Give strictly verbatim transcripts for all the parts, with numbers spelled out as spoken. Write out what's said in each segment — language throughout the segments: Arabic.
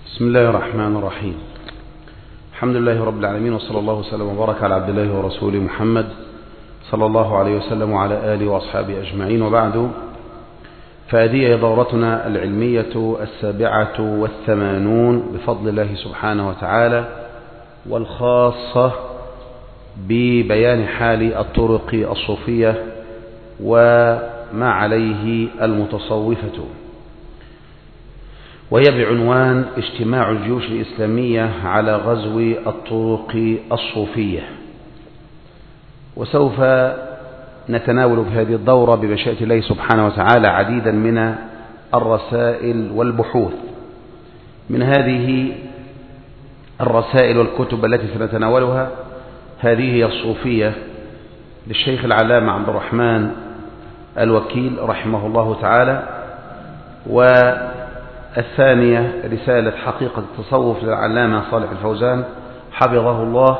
بسم الله الرحمن الرحيم. الحمد لله رب العالمين، وصلى الله وسلم وبارك على عبد الله ورسوله محمد صلى الله عليه وسلم وعلى آله وأصحابه أجمعين، وبعد، فهذه دورتنا العلمية السابعة والثمانون بفضل الله سبحانه وتعالى، والخاصة ببيان حال الطرق الصوفية وما عليه المتصوفة، وهي بعنوان اجتماع الجيوش الإسلامية على غزو الطرق الصوفية. وسوف نتناول في هذه الدورة بمشيئة الله سبحانه وتعالى عديدا من الرسائل والبحوث. من هذه الرسائل والكتب التي سنتناولها هذه هي الصوفية للشيخ العلامة عبد الرحمن الوكيل رحمه الله تعالى، والثانية رسالة حقيقة التصوف للعلامة صالح الفوزان حفظه الله،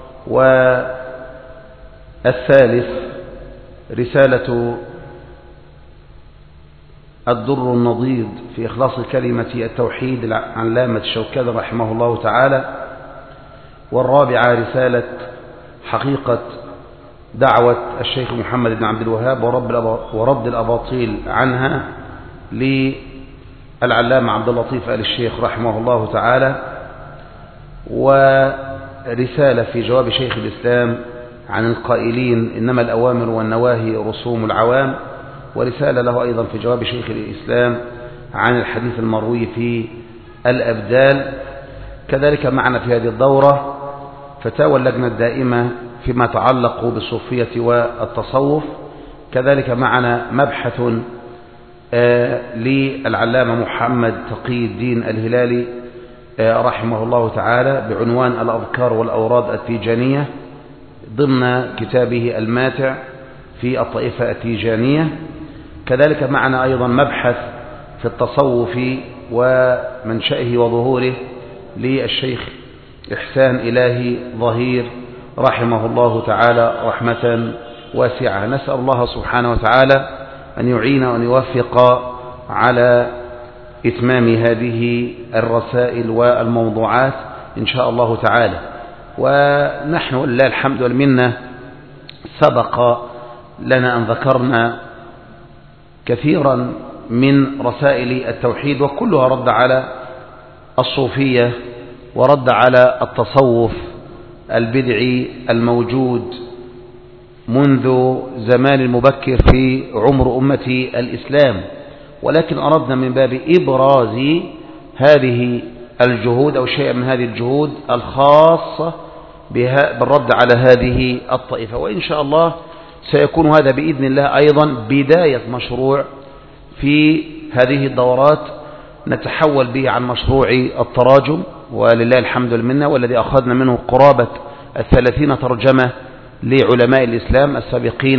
والثالث رسالة الدر النضيد في إخلاص كلمة التوحيد للعلامة الشوكاني رحمه الله تعالى، والرابعة رسالة حقيقة دعوة الشيخ محمد بن عبد الوهاب ورد الأباطيل عنها للعلامة عبد اللطيف آل الشيخ رحمه الله تعالى، ورسالة في جواب شيخ الإسلام عن القائلين إنما الأوامر والنواهي رسوم العوام، ورسالة له أيضا في جواب شيخ الإسلام عن الحديث المروي في الأبدال. كذلك معنا في هذه الدورة فتاوى اللجنة الدائمة فيما يتعلق بالصوفية والتصوف. كذلك معنا مبحث آه للعلامة محمد تقي الدين الهلالي آه رحمه الله تعالى بعنوان الأذكار والأوراد التيجانية ضمن كتابه الماتع في الطائفة التيجانية. كذلك معنا أيضا مبحث في التصوف ومنشأه وظهوره للشيخ إحسان إلهي ظهير رحمه الله تعالى رحمة واسعة. نسأل الله سبحانه وتعالى أن يعين وأن يوفق على إتمام هذه الرسائل والموضوعات إن شاء الله تعالى. ونحن لله الحمد والمنة سبق لنا أن ذكرنا كثيرا من رسائل التوحيد، وكلها رد على الصوفية ورد على التصوف البدعي الموجود منذ زمان المبكر في عمر أمة الإسلام، ولكن أردنا من باب إبراز هذه الجهود أو شيء من هذه الجهود الخاصة بالرد على هذه الطائفة. وإن شاء الله سيكون هذا بإذن الله أيضا بداية مشروع في هذه الدورات نتحول به عن مشروع التراجم، ولله الحمد والمنة، والذي أخذنا منه قرابة الثلاثين ترجمة لعلماء الإسلام السابقين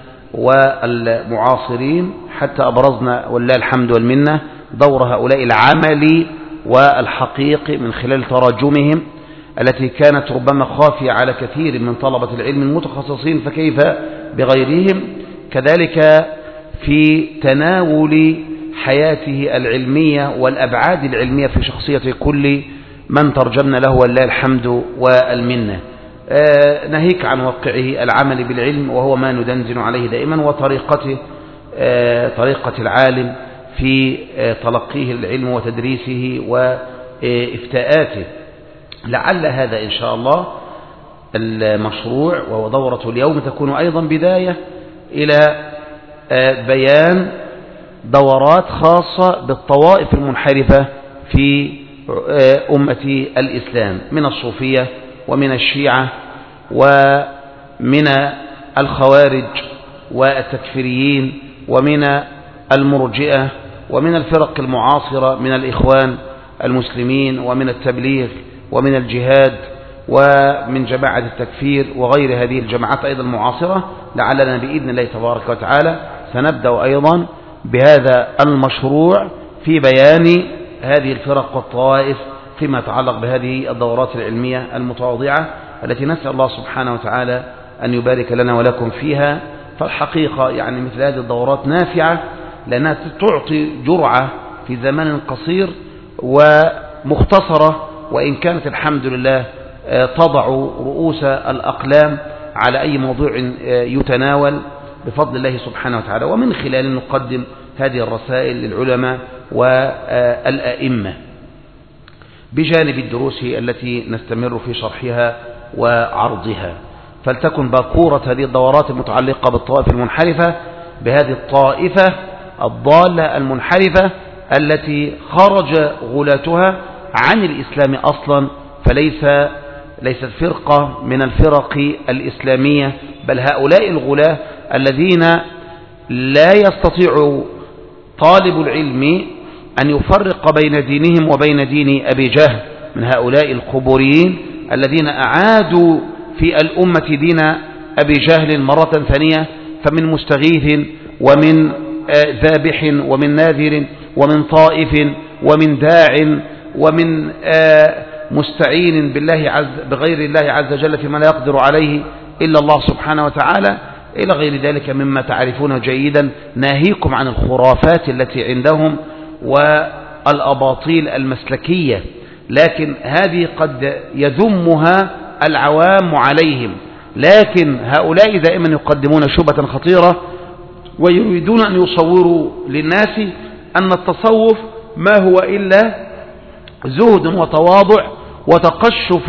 والمعاصرين، حتى أبرزنا ولله الحمد والمنة دور هؤلاء العملي والحقيقي من خلال تراجمهم التي كانت ربما خافية على كثير من طلبة العلم المتخصصين، فكيف بغيرهم. كذلك في تناول حياته العلمية والأبعاد العلمية في شخصية كل من ترجمنا له ولله الحمد والمنة، آه ناهيك عن واقعه العمل بالعلم وهو ما ندندن عليه دائما، وطريقته آه طريقة العالم في آه تلقيه العلم وتدريسه وإفتاءاته. لعل هذا إن شاء الله المشروع وهو دورة اليوم تكون أيضا بداية إلى آه بيان دورات خاصة بالطوائف المنحرفة في أمة الإسلام من الصوفية ومن الشيعة ومن الخوارج والتكفيريين ومن المرجئة ومن الفرق المعاصرة من الإخوان المسلمين ومن التبليغ ومن الجهاد ومن جماعة التكفير وغير هذه الجماعات أيضا المعاصرة. لعلنا بإذن الله تبارك وتعالى سنبدأ أيضا بهذا المشروع في بيان هذه الفرق والطوائف فيما يتعلق بهذه الدورات العلمية المتواضعة التي نسأل الله سبحانه وتعالى أن يبارك لنا ولكم فيها. فالحقيقة يعني مثل هذه الدورات نافعة لأنها تعطي جرعة في زمان قصير و مختصرة، وإن كانت الحمد لله تضع رؤوس الأقلام على أي موضوع يتناول بفضل الله سبحانه وتعالى، ومن خلال نقدم هذه الرسائل للعلماء والأئمة بجانب الدروس التي نستمر في شرحها وعرضها. فلتكن باكورة هذه الدورات المتعلقة بالطوائف المنحرفة بهذه الطائفة الضالة المنحرفة التي خرج غلاتها عن الإسلام أصلا، فليس ليست فرقة من الفرق الإسلامية، بل هؤلاء الغلاة الذين لا يستطيع طالب العلم أن يفرق بين دينهم وبين دين أبي جهل، من هؤلاء القبوريين الذين أعادوا في الأمة دين أبي جهل مرة ثانية، فمن مستغيث ومن ذابح ومن ناذر ومن طائف ومن داع ومن مستعين بالله عز بغير الله عز وجل فيما لا يقدر عليه إلا الله سبحانه وتعالى، إلى غير ذلك مما تعرفون جيدا، ناهيكم عن الخرافات التي عندهم والأباطيل المسلكية، لكن هذه قد يذمها العوام عليهم. لكن هؤلاء دائما يقدمون شبهة خطيرة ويريدون أن يصوروا للناس أن التصوف ما هو إلا زهد وتواضع وتقشف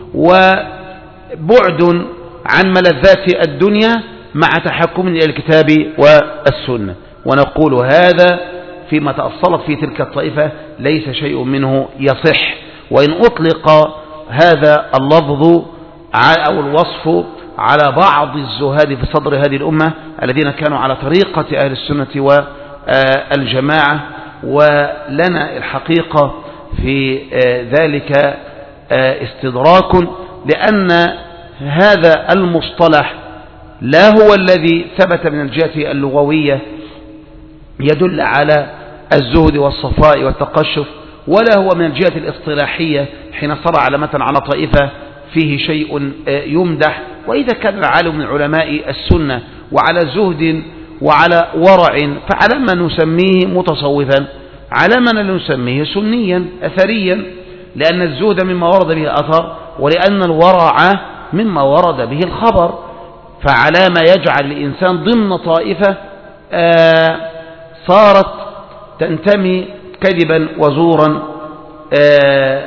وبعد عن ملذات الدنيا مع تحكم إلى الكتاب والسنة، ونقول هذا فيما تأصلت في تلك الطائفة ليس شيء منه يصح، وإن أطلق هذا اللفظ أو الوصف على بعض الزهاد في صدر هذه الأمة الذين كانوا على طريقة أهل السنة والجماعة، ولنا الحقيقة في ذلك استدراك، لأن هذا المصطلح لا هو الذي ثبت من الجهة اللغوية يدل على الزهد والصفاء والتقشف، ولا هو من الجهة الاصطلاحية حين صار علامة على طائفة فيه شيء يمدح. وإذا كان العالم من علماء السنة وعلى زهد وعلى ورع، فعلى ما نسميه متصوفا، على ما نسميه سنيا أثريا، لأن الزهد مما ورد به الأثر، ولأن الورع مما ورد به الخبر، فعلى ما يجعل الإنسان ضمن طائفة آه صارت تنتمي كذبا وزورا آه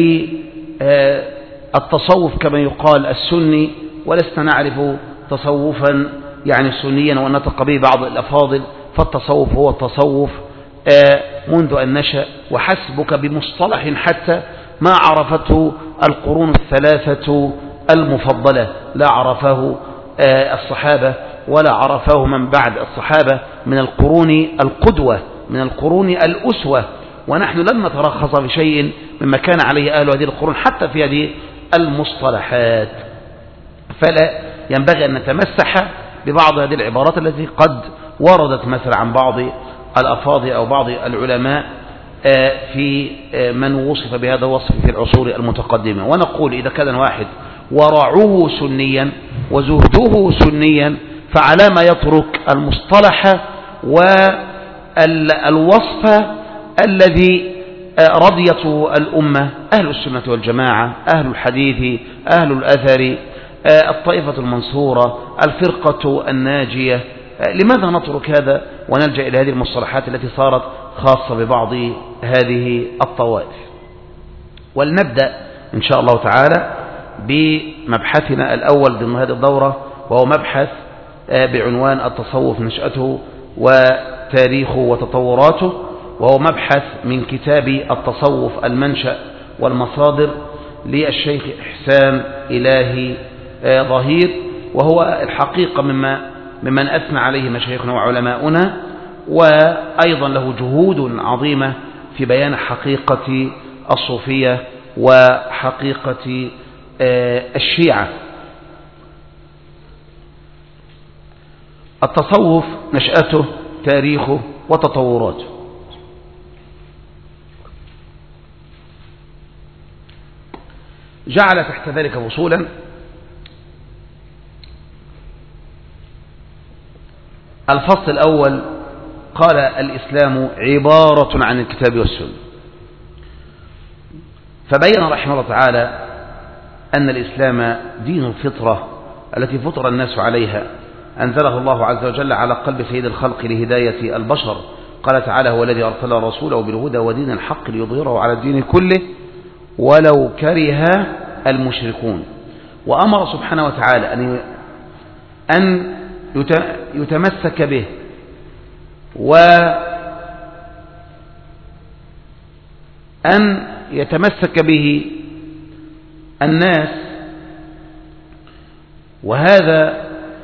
للتصوف كما يقال السني، ولسنا نعرف تصوفا يعني سنيا ونطق به بعض الأفاضل، فالتصوف هو التصوف آه منذ أن نشأ، وحسبك بمصطلح حتى ما عرفته القرون الثلاثة المفضلة، لا عرفه آه الصحابة ولا عرفه من بعد الصحابة من القرون القدوة، من القرون الأسوة، ونحن لم نترخص بشيء مما كان عليه أهل هذه القرون حتى في هذه المصطلحات. فلا ينبغي أن نتمسح ببعض هذه العبارات التي قد وردت مثلا عن بعض الأفاضل أو بعض العلماء في من وصف بهذا الوصف في العصور المتقدمة. ونقول إذا كان واحد ورعوه سنيا وزهده سنيا، فعلى ما يترك المصطلح والوصف الذي رضيته الأمة، أهل السنة والجماعة، أهل الحديث، أهل الأثر، الطائفة المنصورة، الفرقة الناجية. لماذا نترك هذا ونلجأ إلى هذه المصطلحات التي صارت خاصة ببعض هذه الطوائف؟ ولنبدأ إن شاء الله تعالى بمبحثنا الأول ضمن هذه الدورة، وهو مبحث بعنوان التصوف نشأته وتاريخه وتطوراته، وهو مبحث من كتاب التصوف المنشأ والمصادر للشيخ إحسان إلهي ظهير، وهو الحقيقة مما ممن أثنى عليه مشايخنا وعلماؤنا، وأيضا له جهود عظيمة في بيان حقيقة الصوفية وحقيقة الشيعة. التصوف نشأته، تاريخه وتطوراته. جعل تحت ذلك فصولا. الفصل الأول قال: الإسلام عبارة عن الكتاب والسنة. فبين رحمه الله تعالى أن الإسلام دين الفطرة التي فطر الناس عليها، أنزله الله عز وجل على قلب سيد الخلق لهداية البشر. قال تعالى: هو الذي أرسل رسوله بالهدى ودين الحق ليظهره على الدين كله ولو كره المشركون. وأمر سبحانه وتعالى أن أن يتمسك به وأن يتمسك به الناس، وهذا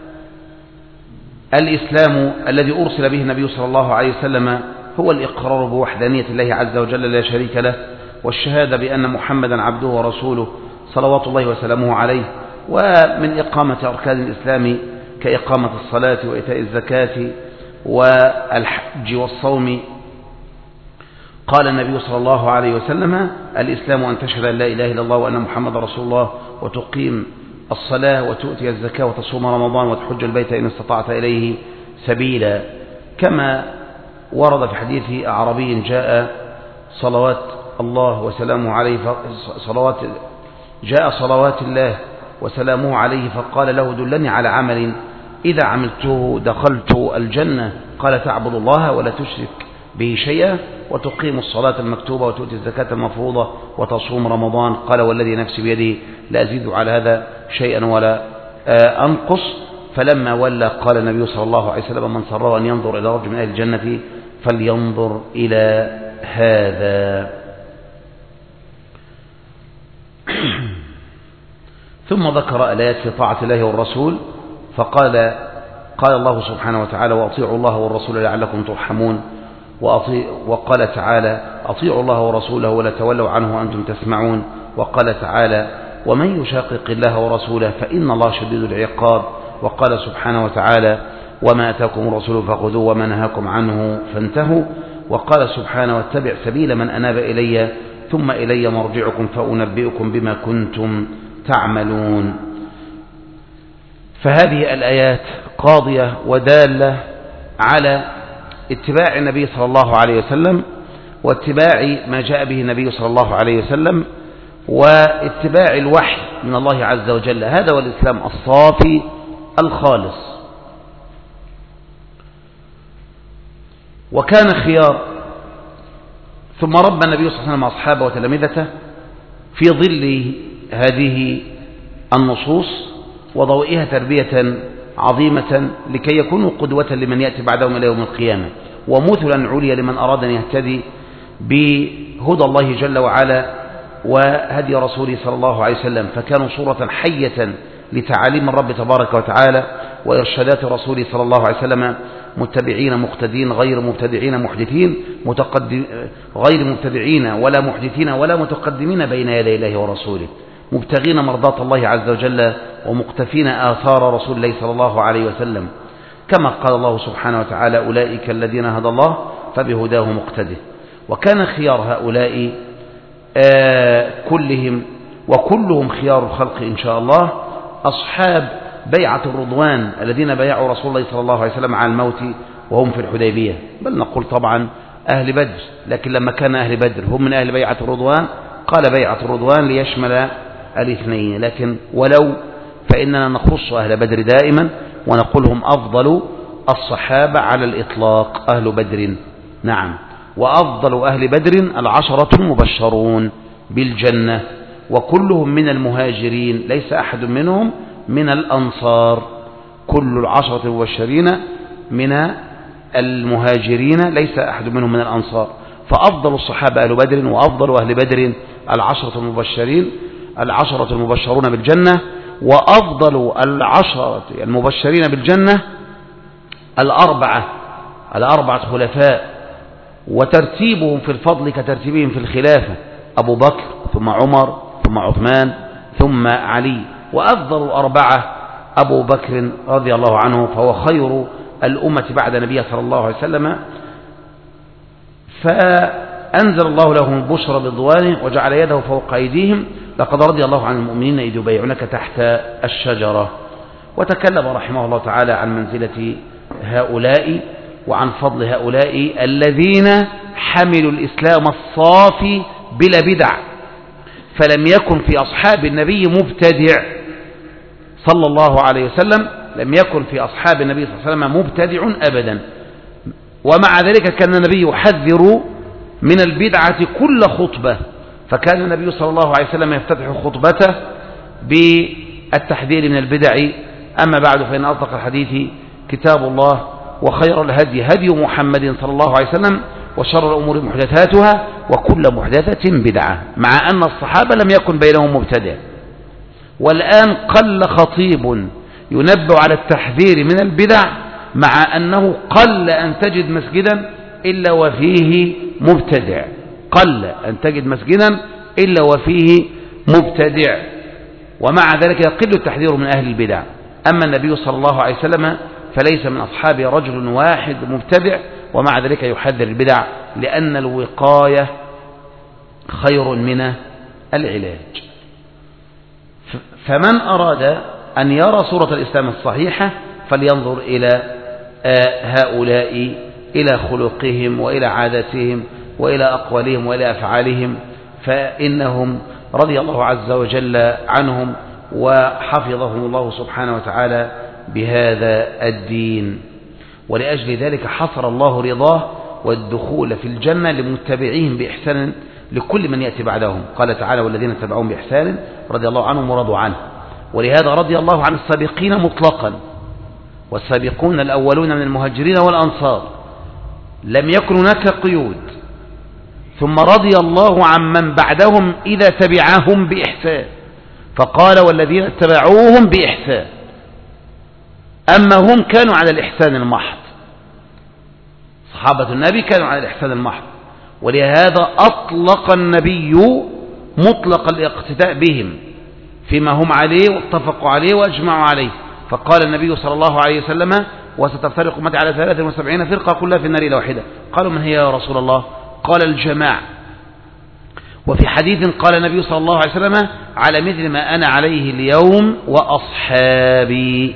الإسلام الذي أرسل به النبي صلى الله عليه وسلم هو الإقرار بوحدانية الله عز وجل لا شريك له، والشهادة بأن محمدا عبده ورسوله صلوات الله وسلامه عليه. ومن إقامة أركان الإسلام كإقامة الصلاة وإيتاء الزكاة والحج والصوم. قال النبي صلى الله عليه وسلم: الإسلام أن تشهد أن لا إله إلا الله وأن محمد رسول الله وتقيم الصلاة وتؤتي الزكاة وتصوم رمضان وتحج البيت إن استطعت إليه سبيلا. كما ورد في حديث أعرابي جاء صلوات الله وسلامه عليه صلوات جاء صلوات الله وسلامه عليه فقال له: دلني على عمل إذا عملته دخلت الجنة. قال: تعبد الله ولا تشرك به شيئا وتقيم الصلاة المكتوبة وتؤتي الزكاة المفروضة وتصوم رمضان. قال: والذي نفسي بيده لا أزيد على هذا شيئا ولا أنقص. فلما ولى قال النبي صلى الله عليه وسلم: من سره أن ينظر إلى رجل من أهل الجنة فلينظر إلى هذا. ثم ذكر آيات في طاعة الله والرسول فقال: قال الله سبحانه وتعالى: وأطيعوا الله والرسول لعلكم ترحمون. وقال تعالى: أطيعوا الله ورسوله ولا تولوا عنه وأنتم تسمعون. وقال تعالى: ومن يشاقق الله ورسوله فإن الله شديد العقاب. وقال سبحانه وتعالى: وما أتاكم الرسول فخذوه وما نهاكم عنه فانتهوا. وقال سبحانه: واتبع سبيل من أناب إلي ثم إلي مرجعكم فأنبئكم بما كنتم تعملون. فهذه الآيات قاضية ودالة على اتباع النبي صلى الله عليه وسلم واتباع ما جاء به النبي صلى الله عليه وسلم واتباع الوحي من الله عز وجل. هذا هو الإسلام الصافي الخالص. وكان خيار. ثم ربى النبي صلى الله عليه وسلم أصحابه وتلامذته في ظل هذه النصوص وضوئها تربية عظيمة لكي يكونوا قدوة لمن يأتي بعدهم إلى يوم القيامة، ومثلا عليا لمن أراد أن يهتدي بهدى الله جل وعلا وهدي رسوله صلى الله عليه وسلم. فكانوا صورة حية لتعاليم الرب تبارك وتعالى وإرشادات رسوله صلى الله عليه وسلم، متبعين مقتدين غير مبتدعين محدثين متقدم غير مبتدعين ولا محدثين ولا متقدمين بين يدي الله ورسوله، مبتغين مرضاة الله عز وجل ومقتفين آثار رسول الله صلى الله عليه وسلم. كما قال الله سبحانه وتعالى: أولئك الذين هدى الله فبهداه مقتده. وكان خيار هؤلاء آه كلهم وكلهم خيار الخلق إن شاء الله أصحاب بيعة الرضوان الذين بايعوا رسول الله صلى الله عليه وسلم على الموت وهم في الحديبية، بل نقول طبعا أهل بدر، لكن لما كان أهل بدر هم من أهل بيعة الرضوان قال بيعة الرضوان ليشمل الاثنين. لكن ولو فإننا نخص أهل بدر دائما ونقول هم أفضل الصحابة على الإطلاق أهل بدر. نعم، وأفضل أهل بدر العشرة المبشرون بالجنة، وكلهم من المهاجرين، ليس أحد منهم من الأنصار. كل العشرة المبشرين من المهاجرين، ليس أحد منهم من الأنصار. فأفضل الصحابة أهل بدر، وأفضل أهل بدر العشرة المبشرين العشرة المبشرون بالجنة، وأفضل العشرة المبشرين بالجنة الأربعة الأربعة خلفاء، وترتيبهم في الفضل كترتيبهم في الخلافة: أبو بكر ثم عمر ثم عثمان ثم علي. وأفضل الأربعة أبو بكر رضي الله عنه، فهو خير الأمة بعد نبيه صلى الله عليه وسلم. فأنزل الله لهم البشرى برضوانه وجعل يده فوق أيديهم: لقد رضي الله عن المؤمنين إذ يبايعونك تحت الشجرة. وتكلم رحمه الله تعالى عن منزلة هؤلاء وعن فضل هؤلاء الذين حملوا الإسلام الصافي بلا بدع، فلم يكن في أصحاب النبي مبتدع صلى الله عليه وسلم، لم يكن في أصحاب النبي صلى الله عليه وسلم مبتدع أبدا. ومع ذلك كان النبي يحذر من البدعة كل خطبة، فكان النبي صلى الله عليه وسلم يفتتح خطبته بالتحذير من البدع. أما بعد، فإن أصدق الحديث كتاب الله، وخير الهدي هدي محمد صلى الله عليه وسلم، وشر الأمور محدثاتها، وكل محدثة بدعة، مع أن الصحابة لم يكن بينهم مبتدع. والآن قل خطيب ينبه على التحذير من البدع، مع أنه قل أن تجد مسجدا إلا وفيه مبتدع، قل أن تجد مسجدا إلا وفيه مبتدع، ومع ذلك يقل التحذير من أهل البدع. أما النبي صلى الله عليه وسلم فليس من أصحابه رجل واحد مبتدع، ومع ذلك يحذر البدع، لأن الوقاية خير من العلاج. فمن أراد أن يرى صورة الإسلام الصحيحة فلينظر إلى هؤلاء، إلى خلقهم وإلى عاداتهم وإلى أقوالهم وإلى أفعالهم، فإنهم رضي الله عز وجل عنهم وحفظهم الله سبحانه وتعالى بهذا الدين. ولأجل ذلك حصر الله رضاه والدخول في الجنة لمتبعيهم بإحسان لكل من يأتي بعدهم. قال تعالى: والذين اتبعوهم بإحسان رضي الله عنهم ورضوا عنه. ولهذا رضي الله عن السابقين مطلقا، والسابقون الأولون من المهاجرين والأنصار لم يكن هناك قيود. ثم رضي الله عن من بعدهم إذا تبعهم بإحسان، فقال: والذين اتبعوهم بإحسان. أما هم كانوا على الإحسان المحض، صحابة النبي كانوا على الإحسان المحض، ولهذا أطلق النبي مطلق الاقتداء بهم فيما هم عليه واتفقوا عليه وأجمعوا عليه. فقال النبي صلى الله عليه وسلم: وستفترق أمتي على ثلاث وسبعين فرقة كلها في النار إلا واحدة. قالوا: من هي يا رسول الله؟ قال: الجماعة. وفي حديث قال النبي صلى الله عليه وسلم: على مثل ما أنا عليه اليوم وأصحابي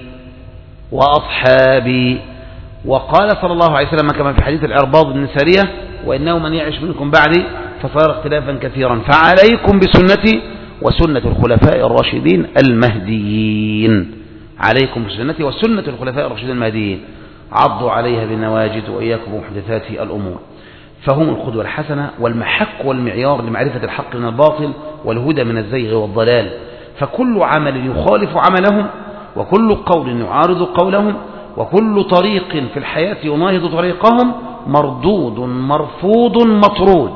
وأصحابي. وقال صلى الله عليه وسلم كما في حديث العرباض بن سارية: وإنه من يعش منكم بعدي فصار اختلافا كثيرا، فعليكم بسنتي وسنة الخلفاء الراشدين المهديين. عليكم بسنتي وسنة الخلفاء الراشدين المهديين، عضوا عليها بالنواجذ وإياكم محدثات الأمور. فهم القدوة الحسنة والمحك والمعيار لمعرفة الحق من الباطل والهدى من الزيغ والضلال. فكل عمل يخالف عملهم، وكل قول يعارض قولهم، وكل طريق في الحياة يناهض طريقهم مردود مرفوض مطرود.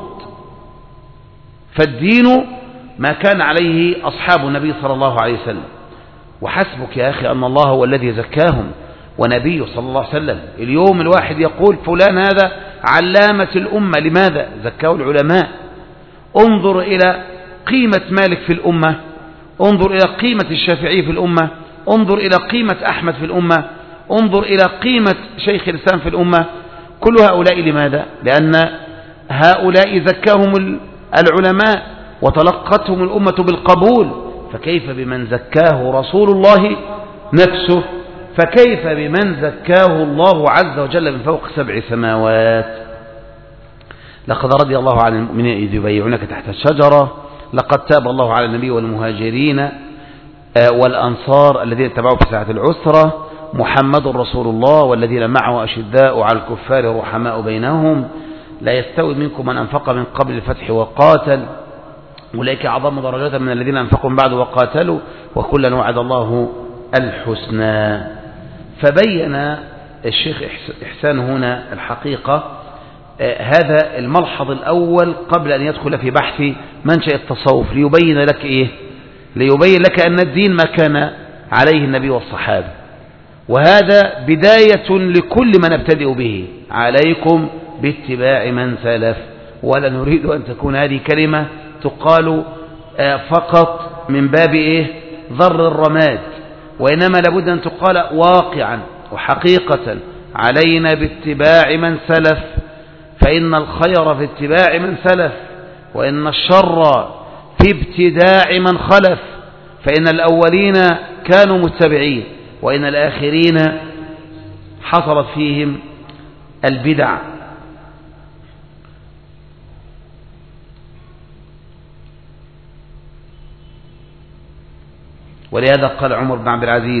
فالدين ما كان عليه أصحاب النبي صلى الله عليه وسلم. وحسبك يا أخي أن الله هو الذي زكاهم ونبيه صلى الله عليه وسلم. اليوم الواحد يقول فلان هذا علامة الأمة، لماذا؟ زكاه العلماء. انظر إلى قيمة مالك في الأمة، انظر إلى قيمة الشافعي في الأمة، انظر إلى قيمة أحمد في الأمة، انظر إلى قيمة شيخ الإسلام في الأمة. كل هؤلاء لماذا؟ لأن هؤلاء زكاهم العلماء وتلقتهم الأمة بالقبول. فكيف بمن زكاه رسول الله نفسه؟ فكيف بمن زكاه الله عز وجل من فوق سبع سماوات؟ لقد رضي الله عن المؤمنين إذ يبايعونك تحت الشجرة، لقد تاب الله على النبي والمهاجرين والأنصار الذين اتبعوا في ساعة العسرة، محمد رسول الله والذين معه أشداء على الكفار رحماء بينهم، لا يستوي منكم من أنفق من قبل الفتح وقاتل، أولئك أعظم درجات من الذين أنفقوا من بعد وقاتلوا، وكلا وعد الله الحسنى. فبين الشيخ إحسان هنا الحقيقة هذا الملحظ الأول قبل أن يدخل في بحث منشأ التصوف، ليبين لك إيه؟ ليبين لك أن الدين ما كان عليه النبي والصحابة، وهذا بداية لكل من نبتدئ به. عليكم باتباع من سلف. ولا نريد أن تكون هذه كلمة تقال فقط من باب إيه؟ ضر الرماد، وإنما لابد أن تقال واقعا وحقيقة. علينا باتباع من سلف، فإن الخير في اتباع من سلف، وإن الشر في ابتداع من خلف. فإن الأولين كانوا متبعين، وإن الآخرين حصلت فيهم البدع. ولهذا قال عمر بن عبد العزيز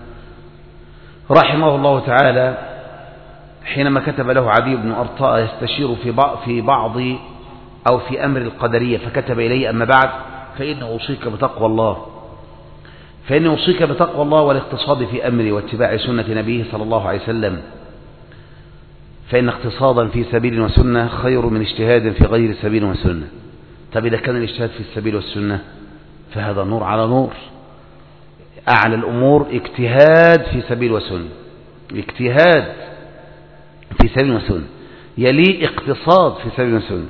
رحمه الله تعالى حينما كتب له عدي بن أرطاء يستشير في بعض أو في أمر القدرية، فكتب إليه: أما بعد فإن أوصيك بتقوى الله فإن أوصيك بتقوى الله والاقتصاد في أمري واتباع سنة نبيه صلى الله عليه وسلم، فإن اقتصادا في سبيل وسنة خير من اجتهاد في غير سبيل وسنة. طب إذا كان الاجتهاد في السبيل والسنة فهذا نور على نور. أعلى الأمور اجتهاد في سبيل وسنة، اجتهاد في سبيل وسنة يلي اقتصاد في سبيل وسنة.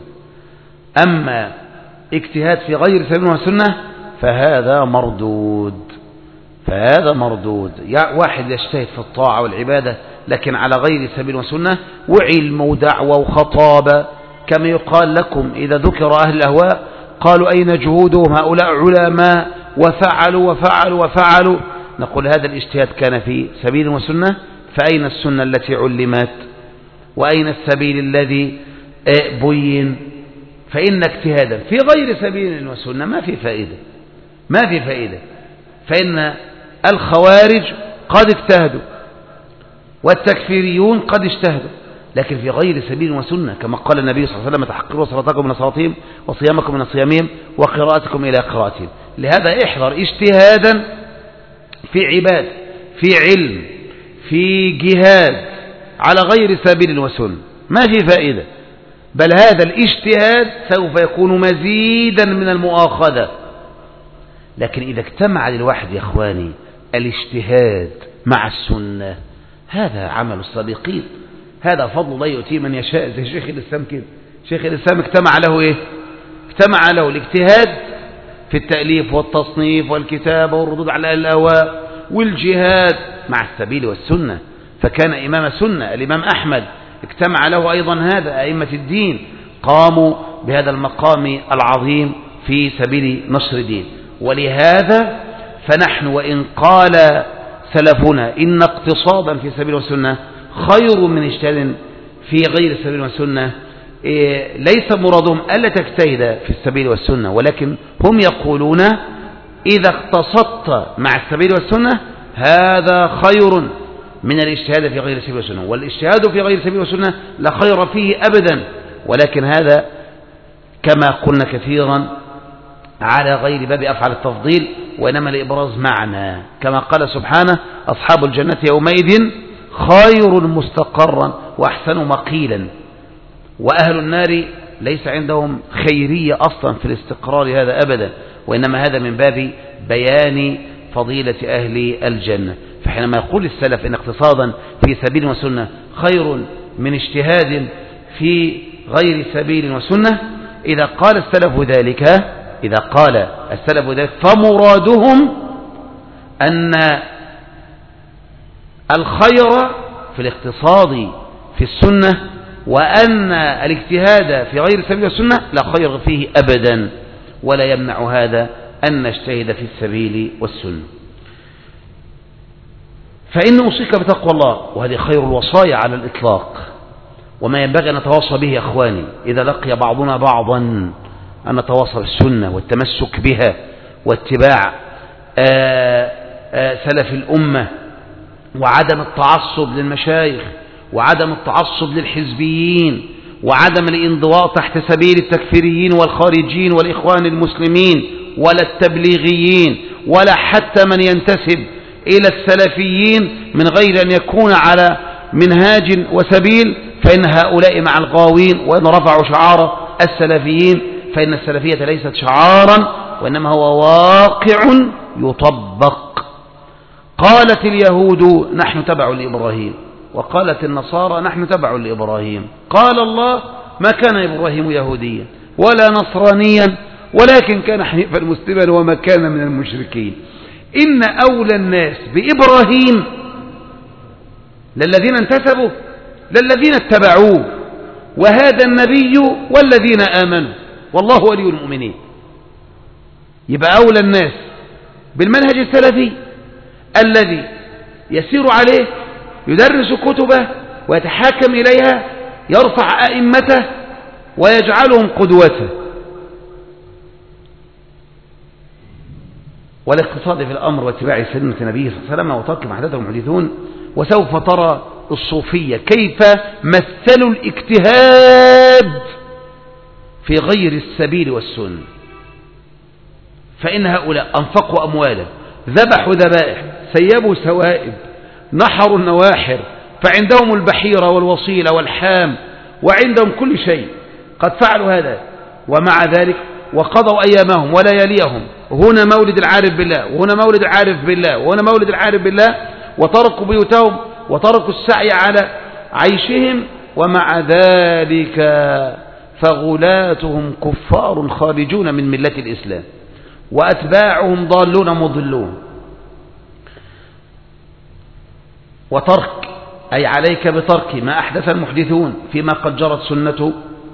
أما اجتهاد في غير سبيل وسنة فهذا مردود، فهذا مردود. واحد يجتهد في الطاعة والعبادة لكن على غير سبيل وسنة، وعلم ودعوة وخطابة، كما يقال لكم إذا ذكر أهل الأهواء قالوا: أين جهودهم؟ هؤلاء علماء وفعلوا وفعلوا وفعلوا. نقول: هذا الاجتهاد كان في سبيل وسنة، فأين السنة التي علمت؟ وأين السبيل الذي بين؟ فإن اجتهادا في غير سبيل وسنة ما في فائدة، ما في فائدة. فإن الخوارج قد اجتهدوا والتكفيريون قد اجتهدوا، لكن في غير سبيل وسنة، كما قال النبي صلى الله عليه وسلم: تحقروا صلاتكم من صلاتهم وصيامكم من صيامهم وقراءتكم إلى قراءتهم. لهذا احذر اجتهادا في عباد، في علم، في جهاد على غير سبيل وسنة، ما في فائدة، بل هذا الاجتهاد سوف يكون مزيدا من المؤاخذة. لكن إذا اجتمع للواحد يا إخواني الاجتهاد مع السنة، هذا عمل الصديقين، هذا فضل الله يؤتيه من يشاء. زي شيخ الإسلام كده، شيخ الإسلام اجتمع له إيه؟ اجتمع له الاجتهاد في التأليف والتصنيف والكتابة والردود على الأهواء والجهاد مع السبيل والسنة، فكان إمام سنة. الإمام أحمد اجتمع له أيضا هذا، أئمة الدين قاموا بهذا المقام العظيم في سبيل نشر الدين. ولهذا فنحن وإن قال سلفنا إن اقتصادا في سبيل والسنة خير من اجتهاد في غير السبيل والسنة، إيه ليس مرادهم ألا تجتهد في السبيل والسنة، ولكن هم يقولون إذا اقتصدت مع السبيل والسنة هذا خير من الاجتهاد في غير السبيل والسنة. والاجتهاد في غير السبيل والسنة لا خير فيه أبدا، ولكن هذا كما قلنا كثيرا على غير باب أفعل التفضيل، وإنما لإبراز معنى، كما قال سبحانه: أصحاب الجنة يومئذ خير مستقرا وأحسن مقيلا. وأهل النار ليس عندهم خيرية أصلا في الاستقرار هذا أبدا، وإنما هذا من باب بيان فضيلة أهل الجنة. فحينما يقول السلف إن اقتصادا في سبيل وسنة خير من اجتهاد في غير سبيل وسنة، إذا قال السلف ذلك إذا قال السلف ذلك فمرادهم أن الخير في الاقتصاد في السنة، وأن الاجتهاد في غير سبيل السنة لا خير فيه أبدا، ولا يمنع هذا أن نجتهد في السبيل والسنة. فإن أوصيك بتقوى الله، وهذه خير الوصايا على الإطلاق، وما ينبغي أن نتواصى به يا أخواني إذا لقي بعضنا بعضا، أن نتواصى بالسنة والتمسك بها واتباع آآ آآ سلف الأمة، وعدم التعصب للمشايخ، وعدم التعصب للحزبيين، وعدم الانضواء تحت سبيل التكفيريين والخارجين والإخوان المسلمين ولا التبليغيين ولا حتى من ينتسب إلى السلفيين من غير أن يكون على منهاج وسبيل، فإن هؤلاء مع الغاوين. وإن رفعوا شعار السلفيين فإن السلفية ليست شعارا، وإنما هو واقع يطبق. قالت اليهود نحن تبع لإبراهيم، وقالت النصارى نحن تبع لإبراهيم. قال الله ما كان إبراهيم يهوديا ولا نصرانيا ولكن كان حنيفا مسلما وما كان من المشركين. إن أولى الناس بإبراهيم للذين انتسبوا للذين اتبعوه، وهذا النبي والذين آمنوا والله ولي المؤمنين. يبقى أولى الناس بالمنهج السلفي الذي يسير عليه، يدرس كتبه ويتحاكم إليها، يرفع أئمته ويجعلهم قدوته. والاقتصاد في الأمر واتباع سنة النبي صلى الله عليه وسلم وترك ما أحدثه المحدثون. وسوف ترى الصوفية كيف مثلوا الاجتهاد في غير السبيل والسنة. فإن هؤلاء أنفقوا أموالا، ذبحوا ذبائح، سيبوا سوائب، نحروا النواحر، فعندهم البحيرة والوصيلة والحام وعندهم كل شيء، قد فعلوا هذا. ومع ذلك وقضوا أيامهم ولياليهم، هنا مولد العارف بالله وهنا مولد العارف بالله وهنا مولد العارف بالله، وتركوا بيوتهم وتركوا السعي على عيشهم، ومع ذلك فغلاتهم كفار خارجون من ملة الإسلام وأتباعهم ضالون مضلون. وترك أي عليك بترك ما أحدث المحدثون فيما قد جرت سنته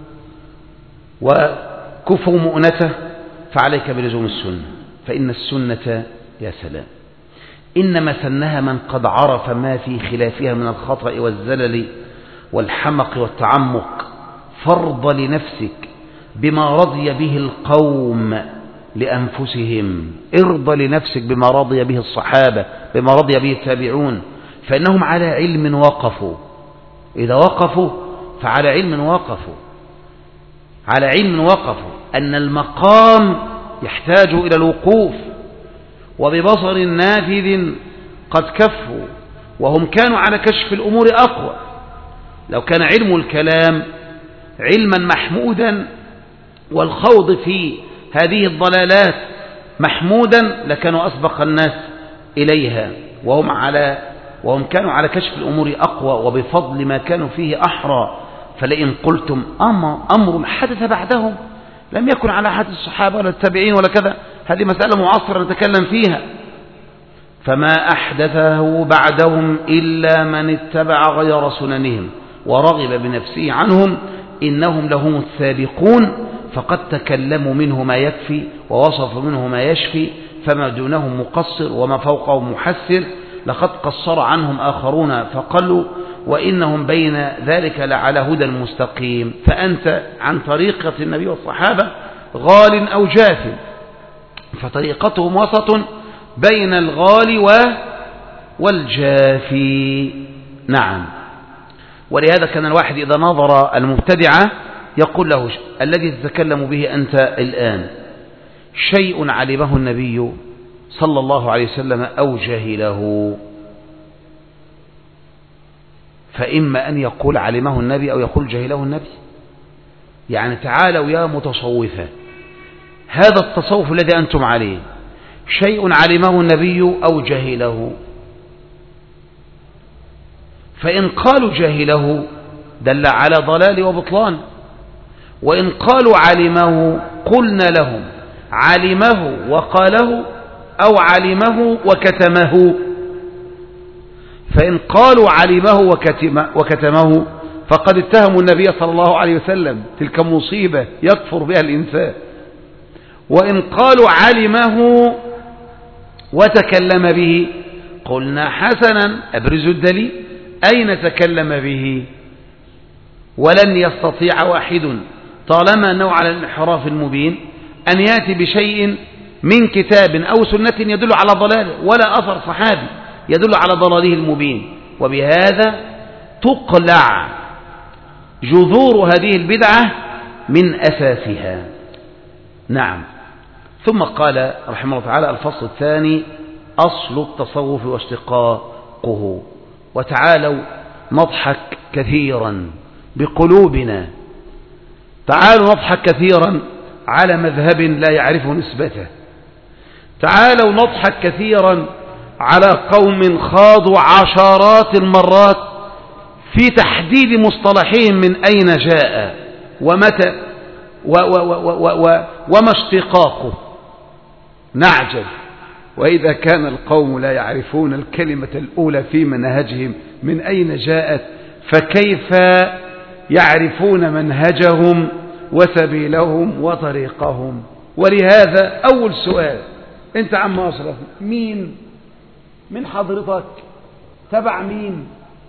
وكفوا مؤنته، فعليك بلزوم السنة، فإن السنة يا سلام إنما سنها من قد عرف ما في خلافها من الخطأ والزلل والحمق والتعمق. فرض لنفسك بما رضي به القوم لأنفسهم، ارضى لنفسك بما رضي به الصحابة، بما رضي به التابعون، فإنهم على علم وقفوا. إذا وقفوا فعلى علم وقفوا، على علم وقفوا أن المقام يحتاج إلى الوقوف، وببصر نافذ قد كفوا، وهم كانوا على كشف الأمور أقوى. لو كان علم الكلام علما محمودا والخوض في هذه الضلالات محمودا لكانوا أسبق الناس إليها، وهم على وهم كانوا على كشف الأمور أقوى، وبفضل ما كانوا فيه أحرى. فلئن قلتم أمر, أمر حدث بعدهم لم يكن على حد الصحابة ولا التابعين ولا كذا، هذه مسألة معاصرة نتكلم فيها. فما أحدثه بعدهم إلا من اتبع غير سننهم ورغب بنفسه عنهم إنهم لهم السابقون، فقد تكلموا منه ما يكفي ووصفوا منه ما يشفي، فما دونهم مقصر وما فوقهم محسر. لقد قصر عنهم آخرون فقلوا وإنهم بين ذلك لعلى هدى مستقيم. فأنت عن طريقة النبي والصحابة غال أو جاف، فطريقتهم وسط بين الغال والجافي. نعم. ولهذا كان الواحد إذا نظر المبتدعة يقول له الذي تتكلم به أنت الآن شيء علمه النبي صلى الله عليه وسلم أو جهله، فإما أن يقول علمه النبي أو يقول جهله النبي. يعني تعالوا يا متصوفة، هذا التصوف الذي أنتم عليه شيء علمه النبي أو جهله، فإن قالوا جهله دل على ضلال وبطلان، وإن قالوا علمه قلنا لهم علمه وقاله أو علمه وكتمه. فإن قالوا علمه وكتمه فقد اتهموا النبي صلى الله عليه وسلم، تلك مصيبة يكفر بها الإنسان. وإن قالوا علمه وتكلم به قلنا حسنا أبرزوا الدليل، أين تكلم به؟ ولن يستطيع واحد طالما أنه على الانحراف المبين أن يأتي بشيء من كتاب أو سنة يدل على ضلاله، ولا أثر صحابي يدل على ضلاله المبين. وبهذا تقلع جذور هذه البدعة من أساسها. نعم. ثم قال رحمه الله تعالى الفصل الثاني أصل التصوف واشتقاقه. وتعالوا نضحك كثيرا بقلوبنا، تعالوا نضحك كثيرا على مذهب لا يعرف نسبته، تعالوا نضحك كثيرا على قوم خاضوا عشرات المرات في تحديد مصطلحهم من أين جاء ومتى و و و و و وما اشتقاقه. نعجب، وإذا كان القوم لا يعرفون الكلمة الأولى في منهجهم من أين جاءت، فكيف يعرفون منهجهم وسبيلهم وطريقهم؟ ولهذا أول سؤال، أنت عم أشرف مين من حضرتك؟ تبع مين؟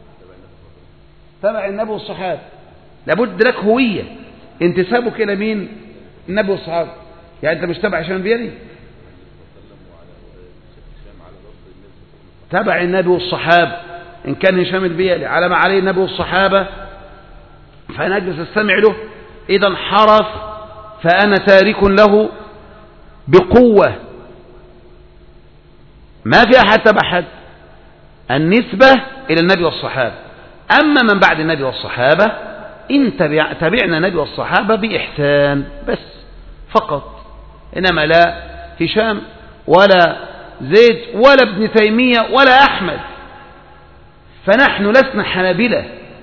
تبع النبي والصحابة، لابد لك هوية، انتسابك إلى مين؟ النبي والصحابة. يعني أنت مش تبع هشام البيلي؟ تبع النبي والصحابة، إن كان هشام البيلي على ما عليه النبي والصحابة فأنا أجلس أستمع له، إذا انحرف فأنا تارك له بقوة. ما في أحد تبع حد، النسبة إلى النبي والصحابة. أما من بعد النبي والصحابة إن تبع تبعنا النبي والصحابة بإحسان بس فقط، إنما لا هشام ولا زيد ولا ابن تيمية ولا أحمد. فنحن لسنا حنابلة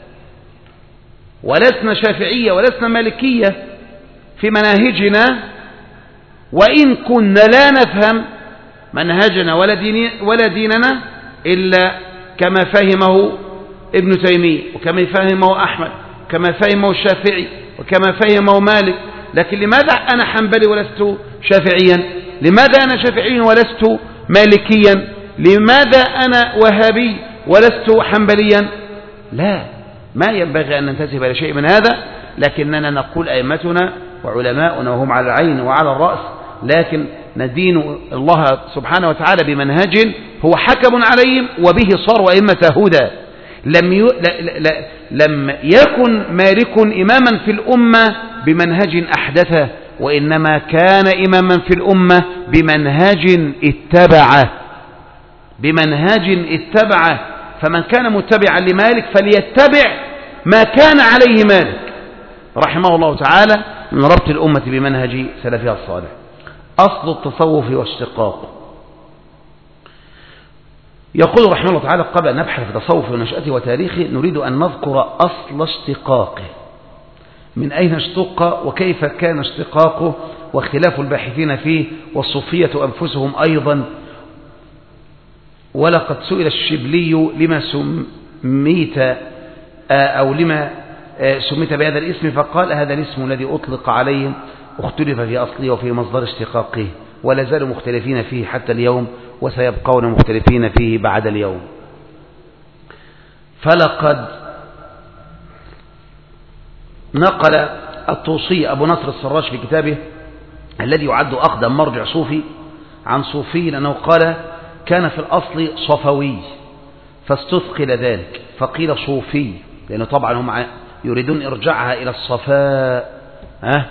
ولسنا شافعية ولسنا مالكية في مناهجنا، وإن كنا لا نفهم منهجنا ولا, دين ولا ديننا إلا كما فهمه ابن تيمية وكما فهمه أحمد وكما فهمه الشافعي وكما فهمه مالك. لكن لماذا أنا حنبلي ولست شافعيا؟ لماذا أنا شافعي ولست مالكيا؟ لماذا أنا وهابي ولست حنبليا؟ لا، ما ينبغي أن ننتسب إلى شيء من هذا، لكننا نقول أئمتنا وعلماؤنا وهم على العين وعلى الرأس، لكن ندين الله سبحانه وتعالى بمنهج هو حكم عليهم وبه صاروا أئمة هدى. لم, ي... ل... ل... لم يكن مالك إماما في الأمة بمنهج أحدثه، وإنما كان إماما في الأمة بمنهج اتبعه بمنهج اتبعه فمن كان متبعا لمالك فليتبع ما كان عليه مالك رحمه الله تعالى من ربط الأمة بمنهج سلفها الصالح. أصل التصوف واشتقاقه. يقول رحمه الله تعالى: قبل أن نبحث في تصوف ونشأته وتاريخه نريد أن نذكر أصل اشتقاقه، من أين اشتق وكيف كان اشتقاقه واختلاف الباحثين فيه والصوفية أنفسهم أيضا. ولقد سئل الشبلي لما سميت أو لما سميت بهذا الاسم، فقال: هذا الاسم الذي أطلق عليهم اختلف في أصله وفي مصدر اشتقاقه، ولا زالوا مختلفين فيه حتى اليوم، وسيبقون مختلفين فيه بعد اليوم. فلقد نقل الطوسي أبو نصر السراج في كتابه الذي يعد أقدم مرجع صوفي عن صوفي أنه قال: كان في الأصل صفوي فاستثقل ذلك فقيل صوفي، لأنه طبعا هم يريدون إرجاعها إلى الصفاء ها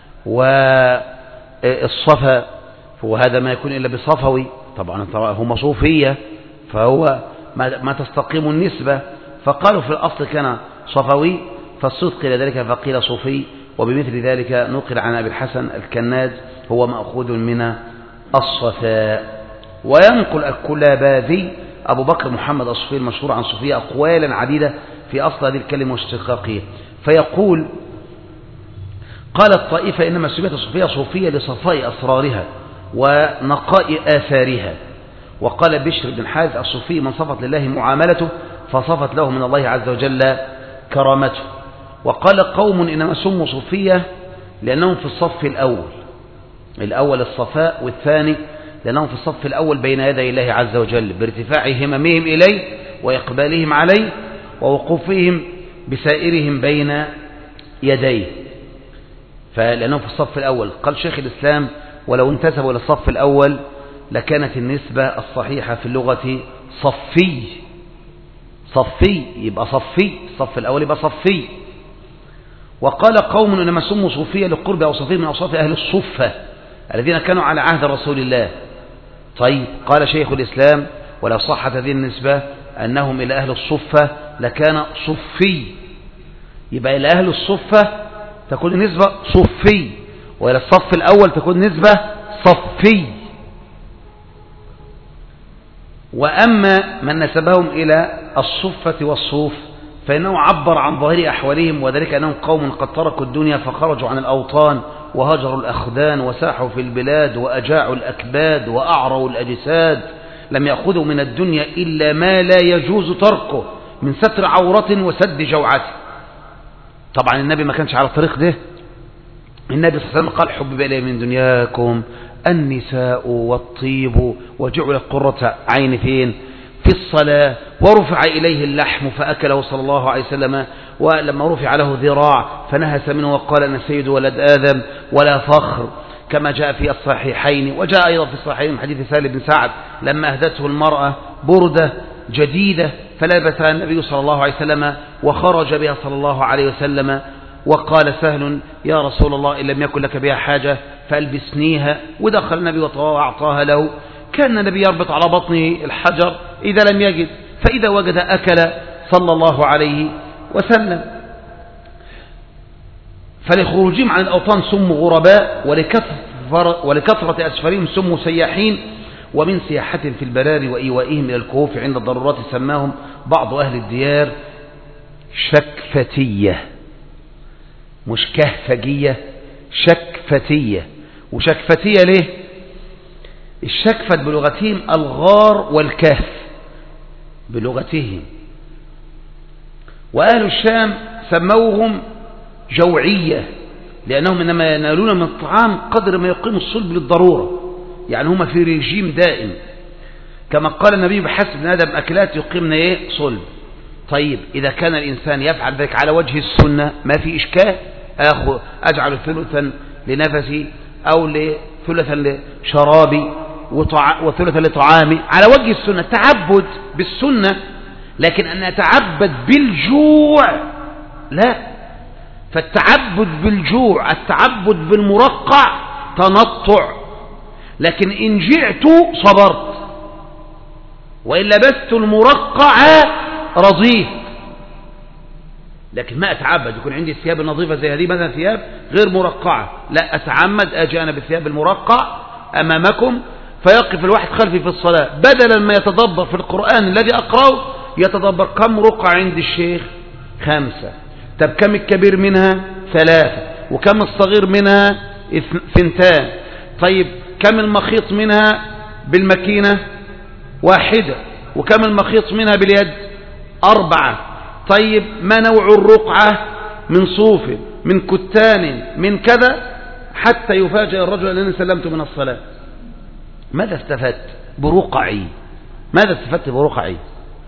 والصفا، وهذا ما يكون إلا بصفوي، طبعا هم صوفية فهو ما تستقيم النسبة، فقالوا في الأصل كان صفوي فاستثقل ذلك فقيل صوفي. وبمثل ذلك نقل عن أبي الحسن الكناد هو مأخوذ من الصفاء. وينقل الكلاباذي أبو بكر محمد الصوفي المشهور عن صوفية أقوالا عديدة في أصل هذه الكلمة واشتقاقية، فيقول: قال الطائفة إنما سميت الصوفية صوفية لصفاء أسرارها ونقاء آثارها. وقال بشر بن حارث: الصوفي من صفت لله معاملته فصفت له من الله عز وجل كرامته. وقال قوم إنما سموا صوفية لأنهم في الصف الأول، الأول الصفاء والثاني لأنهم في الصف الأول بين يدي الله عز وجل بارتفاع هممهم إليه وإقبالهم عليه ووقوفهم بسائرهم بين يديه، فلأنهم في الصف الأول. قال شيخ الإسلام: ولو انتسبوا إلى الصف الأول لكانت النسبة الصحيحة في اللغة صفي، صفي يبقى صفي، الصف الأول يبقى صفي. وقال قوم إنما سموا صوفية لقرب أوصافهم من أوصاف أهل الصفة الذين كانوا على عهد رسول الله. طيب، قال شيخ الإسلام: ولو صحت هذه النسبة أنهم إلى أهل الصفة لكان صفي، يبقى إلى أهل الصفة تكون النسبة صفي، وإلى الصف الأول تكون نسبة صفي. وأما من نسبهم إلى الصفة والصوف فإنه عبر عن ظاهر أحوالهم، وذلك أنهم قوم قد تركوا الدنيا فخرجوا عن الأوطان وهجروا الأخدان وساحوا في البلاد وأجاعوا الأكباد وأعروا الأجساد، لم يأخذوا من الدنيا إلا ما لا يجوز تركه من ستر عورة وسد جوعته. طبعا النبي ما كانش على الطريق ده، النبي صلى الله عليه وسلم قال: حبب إلي من دنياكم النساء والطيب وجعل قرة عين فين؟ في الصلاة. ورفع إليه اللحم فأكله صلى الله عليه وسلم، ولما رفع له ذراع فنهس منه وقال: أنا سيد ولد آدم ولا فخر. كما جاء في الصحيحين، وجاء أيضا في الصحيحين من حديث سهل بن سعد لما أهدته المرأة بردة جديدة فلبسها النبي صلى الله عليه وسلم وخرج بها صلى الله عليه وسلم، وقال سهل يا رسول الله إن لم يكن لك بها حاجة فألبسنيها، ودخل النبي وأعطاها له. كان النبي يربط على بطنه الحجر إذا لم يجد، فإذا وجد أكل صلى الله عليه وسلم. فلخروجهم عن الأوطان سموا غرباء، ولكثرة, ولكثرة أسفارهم سموا سياحين، ومن سياحة في البرار وإيوائهم إلى الكهوف عند الضرورات سماهم بعض أهل الديار شكفتية، مش كهفجية، شكفتية. وشكفتية ليه؟ الشكفت بلغتهم الغار والكهف بلغتهم، وأهل الشام سموهم جوعية لأنهم إنما ينالون من الطعام قدر ما يقيم الصلب للضرورة، يعني هم في رجيم دائم، كما قال النبي بحسب ابن آدم أكلات يقيمنا إيه؟ صلب. طيب إذا كان الإنسان يفعل ذلك على وجه السنة ما في إشكال، أخذ أجعل ثلثا لنفسي أو ثلثا لشرابي وثلثا لطعامي على وجه السنة، تعبد بالسنة. لكن أن أتعبد بالجوع لا، فالتعبد بالجوع التعبد بالمرقع تنطع، لكن إن جعت صبرت، وإن لبست المرقع رضيت. لكن ما أتعبد يكون عندي الثياب النظيفة زي هذه مثلا ثياب غير مرقعة، لا أتعمد أجي أنا بالثياب المرقع أمامكم فيقف الواحد خلفي في الصلاة بدلا ما يتدبر في القرآن الذي أقرأه يتدبر كم رقعة عند الشيخ؟ خمسة. طب كم الكبير منها؟ ثلاثة. وكم الصغير منها؟ ثنتان. طيب كم المخيط منها بالمكينة؟ واحدة. وكم المخيط منها باليد؟ أربعة. طيب ما نوع الرقعة؟ من صوف، من كتان، من كذا، حتى يفاجئ الرجل أنني سلمت من الصلاة. ماذا استفدت برقعي؟ ماذا استفدت برقعي؟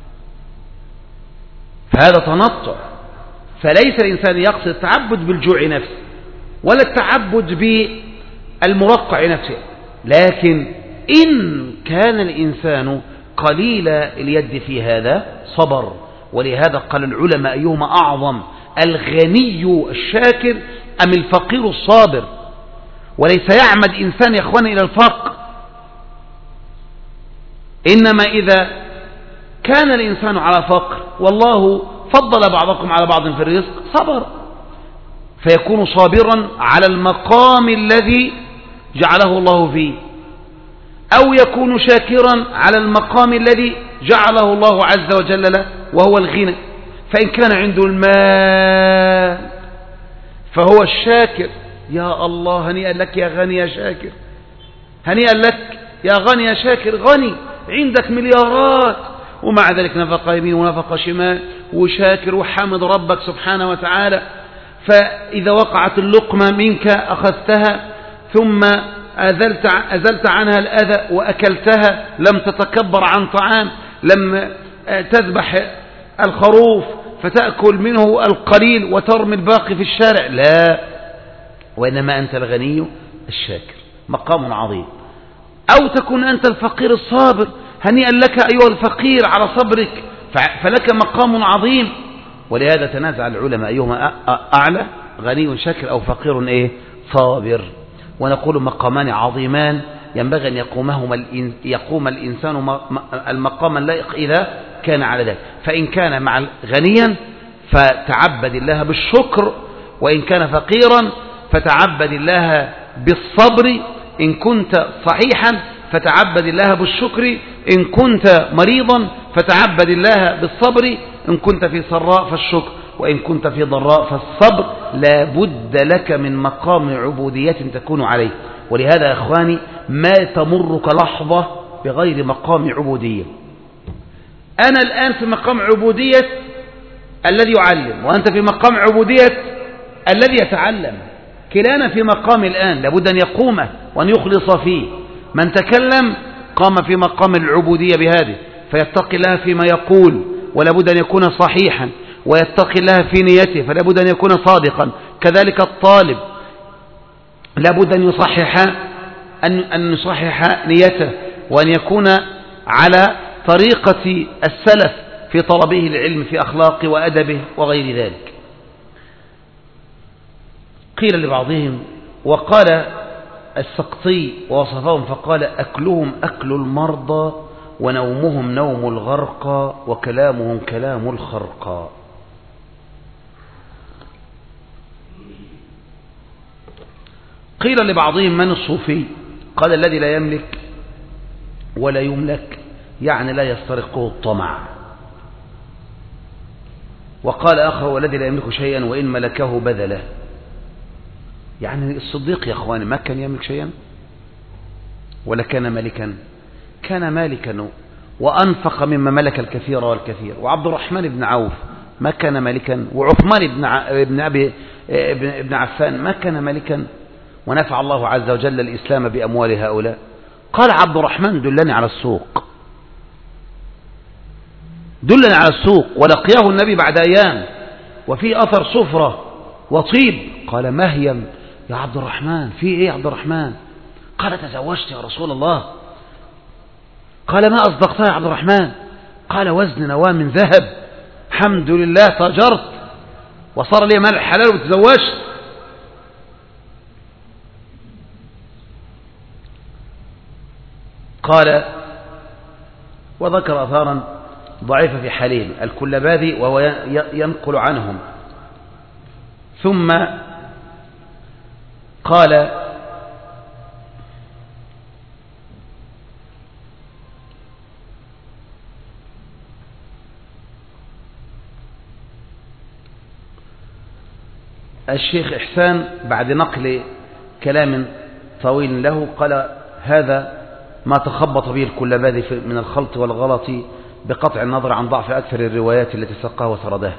فهذا تنطع. فليس الإنسان يقصد التعبد بالجوع نفسه ولا التعبد بالمرقع نفسه، لكن إن كان الإنسان قليل اليد في هذا صبر. ولهذا قال العلماء أيهما أعظم، الغني الشاكر أم الفقير الصابر؟ وليس يعمد إنسان يا إخواني إلى الفقر، إنما إذا كان الإنسان على فقر والله فضل بعضكم على بعض في الرزق صبر، فيكون صابرا على المقام الذي جعله الله فيه، أو يكون شاكرا على المقام الذي جعله الله عز وجل له وهو الغنى. فإن كان عنده المال فهو الشاكر، يا الله هنيئا لك يا غني يا شاكر، هنيئا لك يا غني يا شاكر، غني عندك مليارات ومع ذلك نفق يمين ونفق شمال وشاكر وحامد ربك سبحانه وتعالى. فإذا وقعت اللقمة منك أخذتها ثم أزلت, أزلت عنها الأذى وأكلتها، لم تتكبر عن طعام، لم تذبح الخروف فتأكل منه القليل وترمي الباقي في الشارع، لا، وإنما أنت الغني الشاكر، مقام عظيم. أو تكون أنت الفقير الصابر، هنيئا لك أيها الفقير على صبرك، فلك مقام عظيم. ولهذا تنازع العلماء أيهما أعلى، غني شاكر أو فقير إيه؟ صابر. ونقول مقامان عظيمان ينبغي أن يقومهما يقوم الإنسان المقام اللائق إذا كان على ذلك. فإن كان مع غنيا فتعبد الله بالشكر، وإن كان فقيرا فتعبد الله بالصبر، إن كنت صحيحا فتعبد الله بالشكر، إن كنت مريضا فتعبد الله بالصبر، إن كنت في سراء فالشكر، وإن كنت في ضراء فالصبر. لا بد لك من مقام عبودية تكون عليه. ولهذا يا أخواني ما تمرك لحظة بغير مقام عبودية. أنا الآن في مقام عبودية الذي يعلم، وأنت في مقام عبودية الذي يتعلم، كلانا في مقام الآن لابد أن يقوم وأن يخلص فيه. من تكلم قام في مقام العبودية بهذه، فيتقي الله فيما يقول ولا بد أن يكون صحيحا، ويتقي الله في نيته فلا بد أن يكون صادقا. كذلك الطالب لابد أن يصحح أن أن يصحح نيته، وأن يكون على طريقة السلف في طلبه العلم في أخلاقه وأدبه وغير ذلك. قيل لبعضهم، وقال السقطي ووصفهم فقال: أكلهم أكل المرضى، ونومهم نوم الغرقى، وكلامهم كلام الخرقى. قيل لبعضهم: من الصوفي؟ قال: الذي لا يملك ولا يملك، يعني لا يسترقه الطمع. وقال آخر: والذي لا يملك شيئا وإن ملكه بذله. يعني الصديق يا أخواني ما كان يملك شيئا ولا كان مالكا، كان مالكا وأنفق مما ملك الكثير والكثير. وعبد الرحمن بن عوف ما كان مالكا، وعثمان بن ابن أبي ابن عفان ما كان مالكا، ونفع الله عز وجل الإسلام بأموال هؤلاء. قال عبد الرحمن: دلني على السوق، دلني على السوق. ولقيه النبي بعد أيام وفي أثر صفرة وطيب. قال: مهيم يا عبد الرحمن، في إيه يا عبد الرحمن؟ قال: تزوجت يا رسول الله. قال: ما أصدقتها يا عبد الرحمن؟ قال: وزن نواة من ذهب، الحمد لله تاجرت وصار لي مال حلال وتزوجت. قال: وذكر أثارا ضعيفة في حالهم الكلباذي وهو ينقل عنهم. ثم قال: الشيخ إحسان بعد نقل كلام طويل له قال: هذا ما تخبط به الكلباذي من الخلط والغلط، بقطع النظر عن ضعف أكثر الروايات التي سقاها وسردها.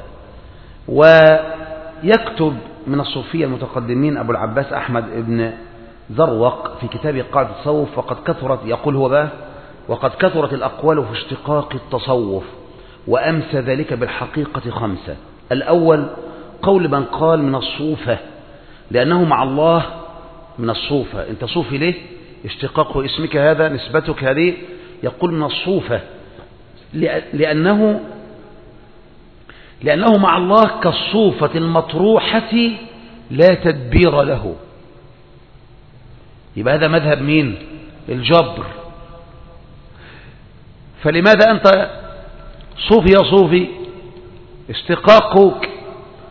ويكتب من الصوفية المتقدمين أبو العباس أحمد بن زروق في كتابه قاعدة التصوف: وقد كثرت، يقول هو بقى، وقد كثرت الأقوال في اشتقاق التصوف، وأمسى ذلك بالحقيقة خمسة. الأول قول من قال من الصوفة، لأنه مع الله من الصوفة. أنت صوفي ليه؟ اشتقاق اسمك هذا، نسبتك هذه. يقول من الصوفة لأنه لأنه مع الله كالصوفة المطروحة لا تدبير له. يبقى هذا مذهب مين؟ الجبر. فلماذا أنت صوفي يا صوفي؟ اشتقاقك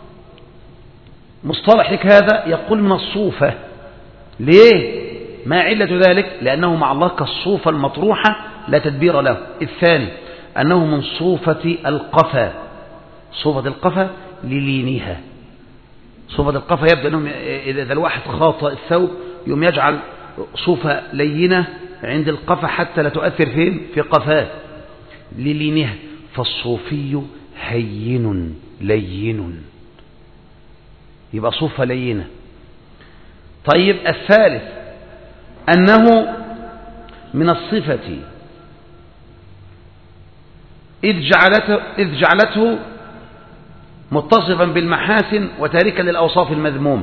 مصطلحك هذا يقول من الصوفة. ليه؟ ما علة ذلك؟ لأنه مع الله كالصوفة المطروحة لا تدبير له. الثاني أنه من صوفة القفا. صوفة القفا للينها. صوفة القفا يبدأ أنه إذا الواحد خاطئ الثوب يوم يجعل صوفة لينة عند القفا حتى لا تؤثر فين؟ في قفاه للينها. فالصوفي هين لين، يبقى صوفة لينة. طيب الثالث أنه من الصفة إذ جعلته, إذ جعلته متصفا بالمحاسن وتاركا للأوصاف المذمومة.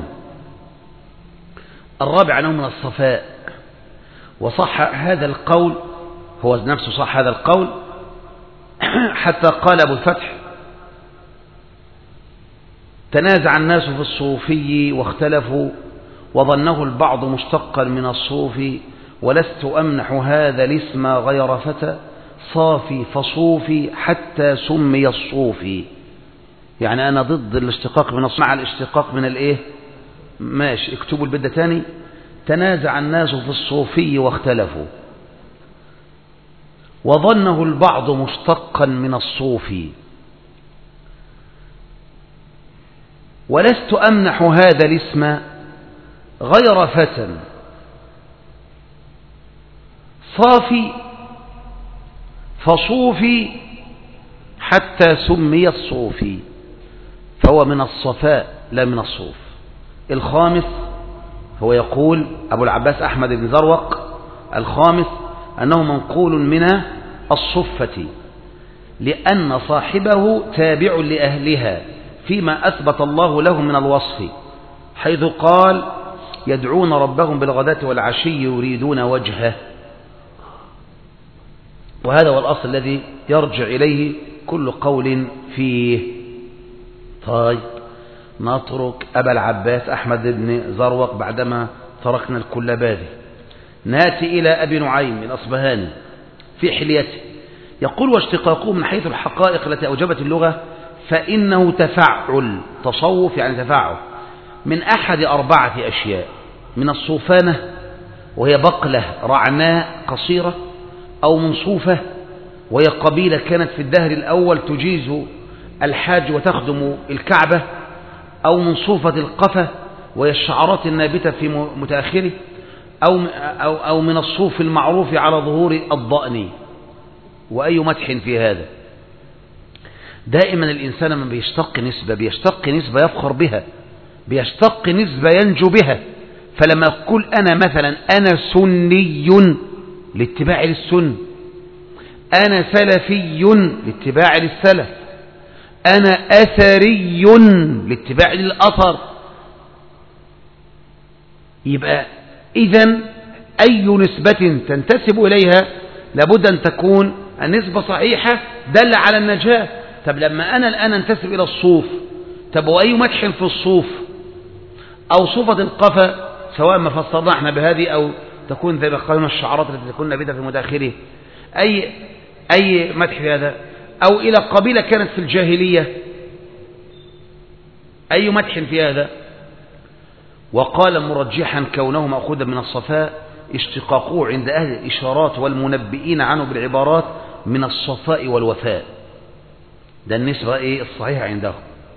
الرابع أنه من الصفاء. وصح هذا القول، هو نفسه صح هذا القول، حتى قال أبو الفتح: تنازع الناس في الصوفي واختلفوا، وظنه البعض مشتقا من الصوفي، ولست أمنح هذا الاسم غير فتى صافي فصوفي حتى سمي الصوفي. يعني أنا ضد الاشتقاق من الصوفي مع الاشتقاق من الايه؟ ماشي، اكتبوا البدة تاني. تنازع الناس في الصوفي واختلفوا، وظنه البعض مشتقا من الصوفي، ولست أمنح هذا الاسم غير فتى صافي فصوفي حتى سمي الصوفي. فهو من الصفاء لا من الصوف. الخامس هو يقول أبو العباس أحمد بن زروق: الخامس أنه منقول من الصفة، لأن صاحبه تابع لأهلها فيما أثبت الله له من الوصف، حيث قال: يدعون ربهم بالغداة والعشي يريدون وجهه. وهذا هو الأصل الذي يرجع إليه كل قول فيه. طيب نترك أبا العباس أحمد بن زروق بعدما تركنا الكلباذي، ناتي إلى أبي نعيم الأصبهاني في حليته، يقول: واشتقاقه من حيث الحقائق التي أوجبت اللغة فإنه تفعل، تصوف يعني تفعل، من أحد أربعة أشياء: من الصوفانة وهي بقلة رعناء قصيرة، أو من صوفة وهي قبيلة كانت في الدهر الأول تجيز الحاج وتخدم الكعبة، أو من صوفة القفا وهي الشعرات النابتة في متأخره، أو, أو, أو من الصوف المعروف على ظهور الضأن. وأي مدح في هذا. دائما الإنسان من بيشتق نسبة بيشتق نسبة يفخر بها، بيشتق نسبة ينجو بها. فلما أقول أنا مثلا أنا سني لاتباع للسن، أنا سلفي لاتباع للسلف، أنا أثري لاتباع للأثر، يبقى إذن أي نسبة تنتسب إليها لابد أن تكون النسبة صحيحة دل على النجاة. طب لما أنا الآن أنتسب إلى الصوف، طب وأي مدح في الصوف أو صوفة القفا، سواء ما فسرنا احنا بهذه أو تكون زي ما قالنا الشعرات التي تكون نابتة في متأخره، أي أي مدح في هذا، أو إلى قبيلة كانت في الجاهلية، أي مدح في هذا. وقال مرجحا كونه مأخوذا من الصفاء اشتقاقه عند أهل الإشارات والمنبئين عنه بالعبارات من الصفاء والوفاء. ده النسبة إيه الصحيحة عندهم.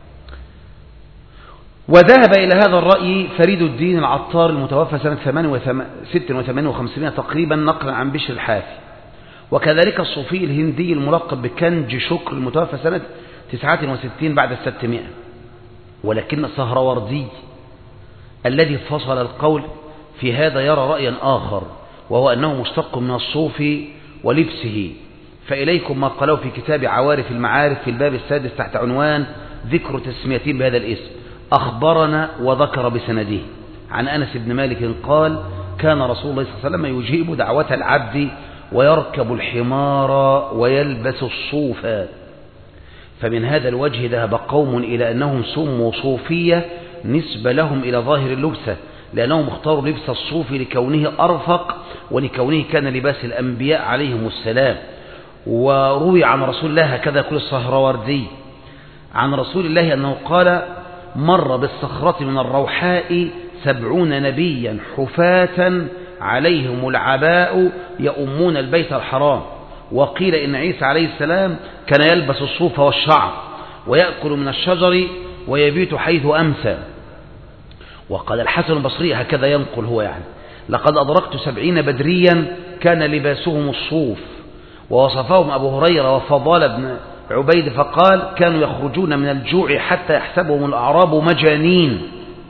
وذهب إلى هذا الرأي فريد الدين العطار المتوفى سنة ستة وثمانين وخمسمائة تقريبا نقلا عن بشر الحافي، وكذلك الصوفي الهندي الملقب بكنج شكر المتوفى سنة تسعة وستين بعد الستمائة. ولكن السهروردي الذي فصل القول في هذا يرى رأيا آخر، وهو أنه مشتق من الصوف ولبسه. فإليكم ما قالوا في كتاب عوارف المعارف في الباب السادس تحت عنوان ذكر تسميتين بهذا الاسم. أخبرنا وذكر بسنده عن أنس بن مالك قال: كان رسول الله صلى الله عليه وسلم يجيب دعوة العبد ويركب الحمار ويلبس الصوف. فمن هذا الوجه ذهب قوم إلى أنهم سموا صوفية نسبة لهم إلى ظاهر اللبسة، لأنهم اختاروا لبس الصوف لكونه أرفق ولكونه كان لباس الأنبياء عليهم السلام. وروي عن رسول الله هكذا يقول السهروردي عن رسول الله أنه قال: مر بالصخرة من الروحاء سبعون نبيا حفاة عليهم العباء يؤمون البيت الحرام. وقيل إن عيسى عليه السلام كان يلبس الصوف والشعر ويأكل من الشجر ويبيت حيث أمسى. وقال الحسن البصري هكذا ينقل هو يعني: لقد أدركت سبعين بدريا كان لباسهم الصوف. ووصفهم أبو هريرة وفضال بن عبيد فقال: كانوا يخرجون من الجوع حتى يحسبهم الأعراب مجانين.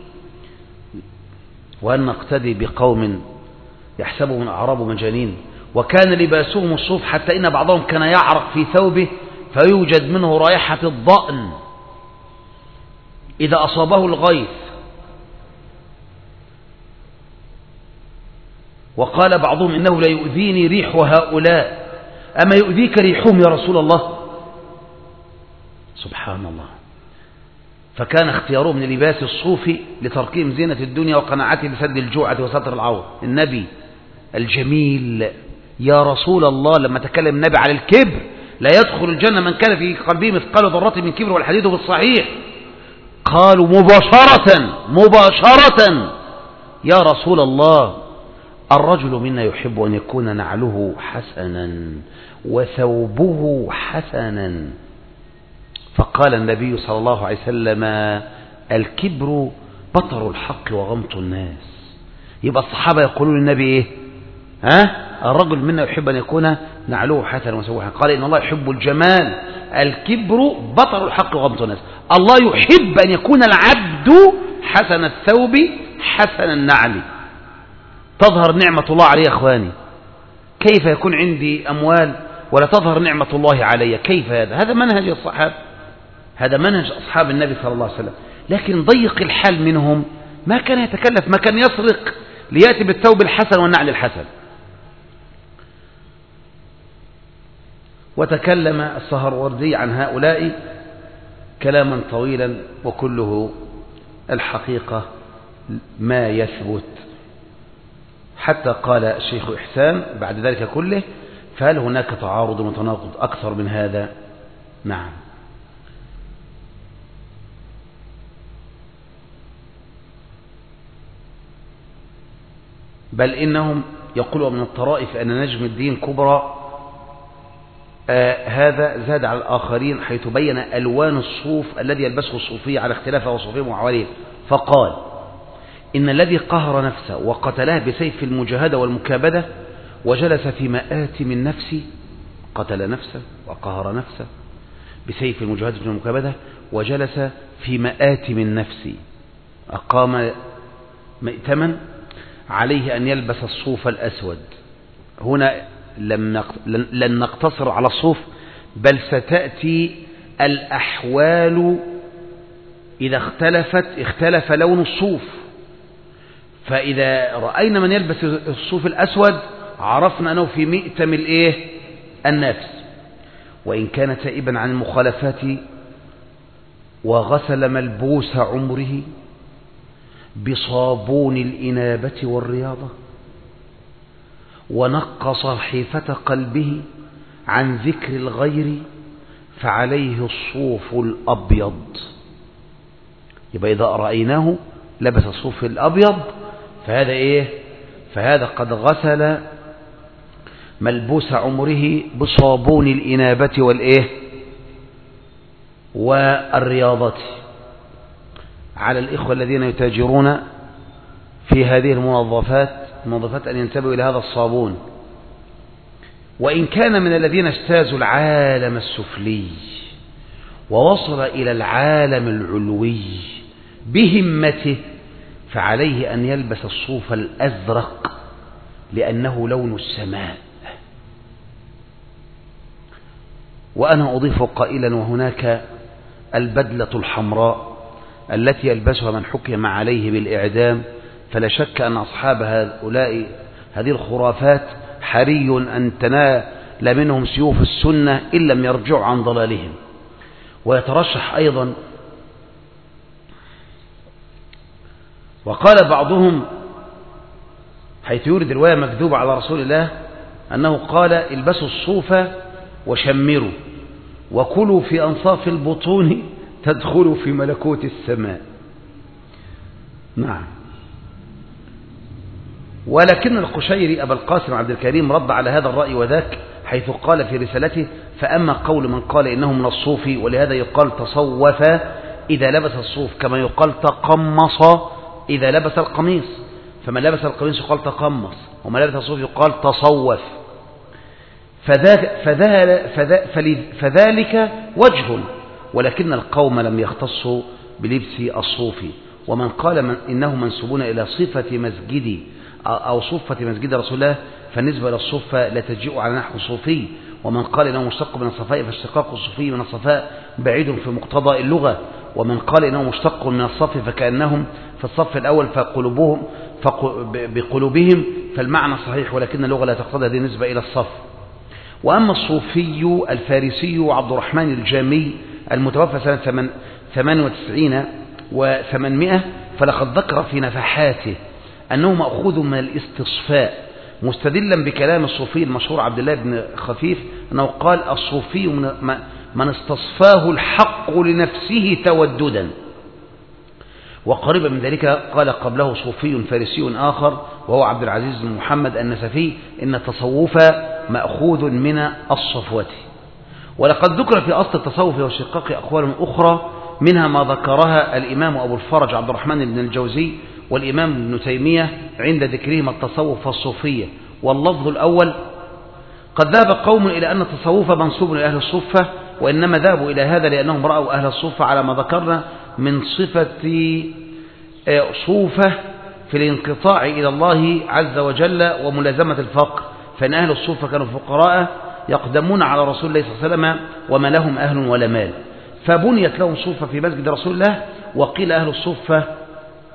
وأن نقتدي بقوم يحسبهم الأعراب مجانين. وكان لباسهم الصوف حتى إن بعضهم كان يعرق في ثوبه فيوجد منه رائحة الضأن إذا أصابه الغيث. وقال بعضهم: إنه لا يؤذيني ريح هؤلاء، أما يؤذيك ريحهم يا رسول الله؟ سبحان الله. فكان اختيارهم من لباس الصوف لتركهم زينة الدنيا وقناعته بسد الجوعة وستر العورة. النبي الجميل يا رسول الله لما تكلم النبي على الكبر: لا يدخل الجنة من كان في قلبه مثقال ذرة من كبر، والحديث بالصحيح. قالوا مباشرة مباشرة: يا رسول الله الرجل منا يحب أن يكون نعله حسنا وثوبه حسنا. فقال النبي صلى الله عليه وسلم: الكبر بطر الحق وغمط الناس. يبقى الصحابة يقولون للنبي إيه؟ ها؟ الرجل منا يحب أن يكون نعله حسنا وثوبه حسنا. قال: إن الله يحب الجمال. الكبر بطر الحق وغمط الناس. الله يحب أن يكون العبد حسن الثوب حسن النعل. تظهر نعمة الله علي يا أخواني. كيف يكون عندي أموال ولا تظهر نعمة الله علي؟ كيف هذا؟ هذا منهج الصحابة، هذا منهج أصحاب النبي صلى الله عليه وسلم. لكن ضيق الحال منهم ما كان يتكلف، ما كان يسرق ليأتي بالثوب الحسن والنعل الحسن. وتكلم السهروردي عن هؤلاء كلاما طويلا، وكله الحقيقة ما يثبت، حتى قال الشيخ إحسان بعد ذلك كله: فهل هناك تعارض وتناقض أكثر من هذا؟ نعم. بل إنهم يقولوا من الطرائف أن نجم الدين كبرى آه هذا زاد على الآخرين، حيث بين ألوان الصوف الذي يلبسه الصوفي على اختلافه وصوفهم وحواليه، فقال: إن الذي قهر نفسه وقتلها بسيف المجاهدة والمكابدة وجلس في مآتم النفس، قتل نفسه وقهر نفسه بسيف المجاهدة والمكابدة وجلس في مآتم النفس، أقام مئتما عليه أن يلبس الصوف الأسود. هنا لن نقتصر على الصوف، بل ستأتي الأحوال إذا اختلفت اختلف لون الصوف، فإذا رأينا من يلبس الصوف الأسود عرفنا أنه في مئتم الإيه؟ النفس. وإن كان تائبا عن المخالفات وغسل ملبوس عمره بصابون الإنابة والرياضة ونقى صحيفة قلبه عن ذكر الغير فعليه الصوف الأبيض. يبقى إذا رأيناه لبس الصوف الأبيض فهذا إيه؟ فهذا قد غسل ملبوس عمره بصابون الإنابة والإيه؟ والرياضة. على الإخوة الذين يتاجرون في هذه المنظفات المنظفات أن ينتبهوا إلى هذا الصابون. وإن كان من الذين اجتازوا العالم السفلي ووصل إلى العالم العلوي بهمته فعليه أن يلبس الصوف الأزرق لأنه لون السماء. وأنا أضيف قائلا: وهناك البدلة الحمراء التي يلبسها من حكم عليه بالإعدام، فلا شك أن أصحاب هؤلاء هذه الخرافات حري أن تنال منهم سيوف السنة إن لم يرجعوا عن ضلالهم. ويترشح أيضا، وقال بعضهم حيث يورد رواية مكذوبة على رسول الله أنه قال: البسوا الصوف وشمروا وكلوا في أنصاف البطون تدخلوا في ملكوت السماء. نعم. ولكن القشيري أبا القاسم عبد الكريم رد على هذا الرأي وذاك، حيث قال في رسالته: فأما قول من قال إنه من الصوف ولهذا يقال تصوف إذا لبس الصوف، كما يقال تقمص إذا لبس القميص، فمن لبس القميص يقال تقمص، ومن لبس الصوف يقال تصوف. فذلك وجه، ولكن القوم لم يختصوا بلبس الصوف. ومن قال من إنه منسوبون إلى صفة مسجد أو صفة مسجد رسول الله، فالنسبة للصفة لا تجيء على نحو صوفي. ومن قال إنه مشتق من الصفاء فاشتقاق الصوفي من الصفاء بعيد في مقتضى اللغة. ومن قال إنه مشتق من الصف فكأنهم في الصف الأول فقلوبهم بقلوبهم، فالمعنى صحيح، ولكن اللغة لا تقتضي هذه النسبة إلى الصف. وأما الصوفي الفارسي عبد الرحمن الجامي المتوفى سنة ثمان وتسعين وثمانمائة، فلقد ذكر في نفحاته أنه مأخوذ من الاستصفاء، مستدلا بكلام الصوفي المشهور عبد الله بن خفيف أنه قال: الصوفي من استصفاه الحق لنفسه توددا. وقريبا من ذلك قال قبله صوفي فارسي آخر وهو عبد العزيز بن محمد النسفي: إن التصوف مأخوذ من الصفوة. ولقد ذكر في أصل التصوف والشقاق أقوال أخرى، منها ما ذكرها الإمام أبو الفرج عبد الرحمن بن الجوزي والإمام ابن تيمية عند ذكرهم التصوف والصوفية. واللفظ الأول: قد ذهب قوم إلى أن التصوف منسوب إلى أهل الصفة، وإنما ذهبوا إلى هذا لأنهم رأوا أهل الصفة على ما ذكرنا من صفة صوفة في الانقطاع إلى الله عز وجل وملازمة الفقر، فإن أهل الصفة كانوا فقراء يقدمون على رسول الله صلى الله عليه وسلم وما لهم أهل ولا مال، فبنيت لهم صوفة في مسجد رسول الله. وقيل أهل الصفة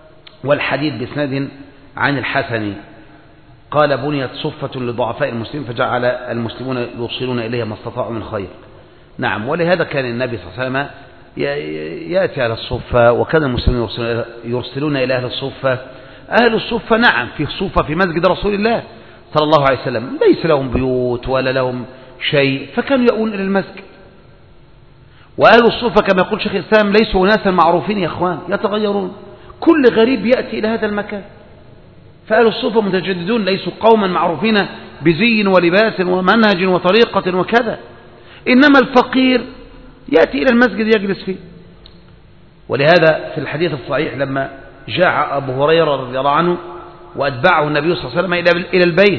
والحديث بإسناد عن الحسن قال بنيت صفة لضعفاء المسلمين فجعل المسلمون يوصلون إليها ما استطاعوا من خير. نعم، ولهذا كان النبي صلى الله عليه وسلم يأتي على الصفة، وكان المسلمين يرسلون إلى أهل الصفة. أهل الصفة نعم في صفة في مسجد رسول الله صلى الله عليه وسلم، ليس لهم بيوت ولا لهم شيء، فكانوا يأوون إلى المسجد. وأهل الصفة كما يقول شيخ الإسلام ليسوا ناسا معروفين يا أخوان، يتغيرون، كل غريب يأتي إلى هذا المكان. فأهل الصفة متجددون، ليسوا قوما معروفين بزي ولباس ومنهج وطريقة وكذا، إنما الفقير يأتي إلى المسجد يجلس فيه. ولهذا في الحديث الصحيح لما جاء أبو هريرة رضي الله عنه وأتبعه النبي صلى الله عليه وسلم إلى البيت،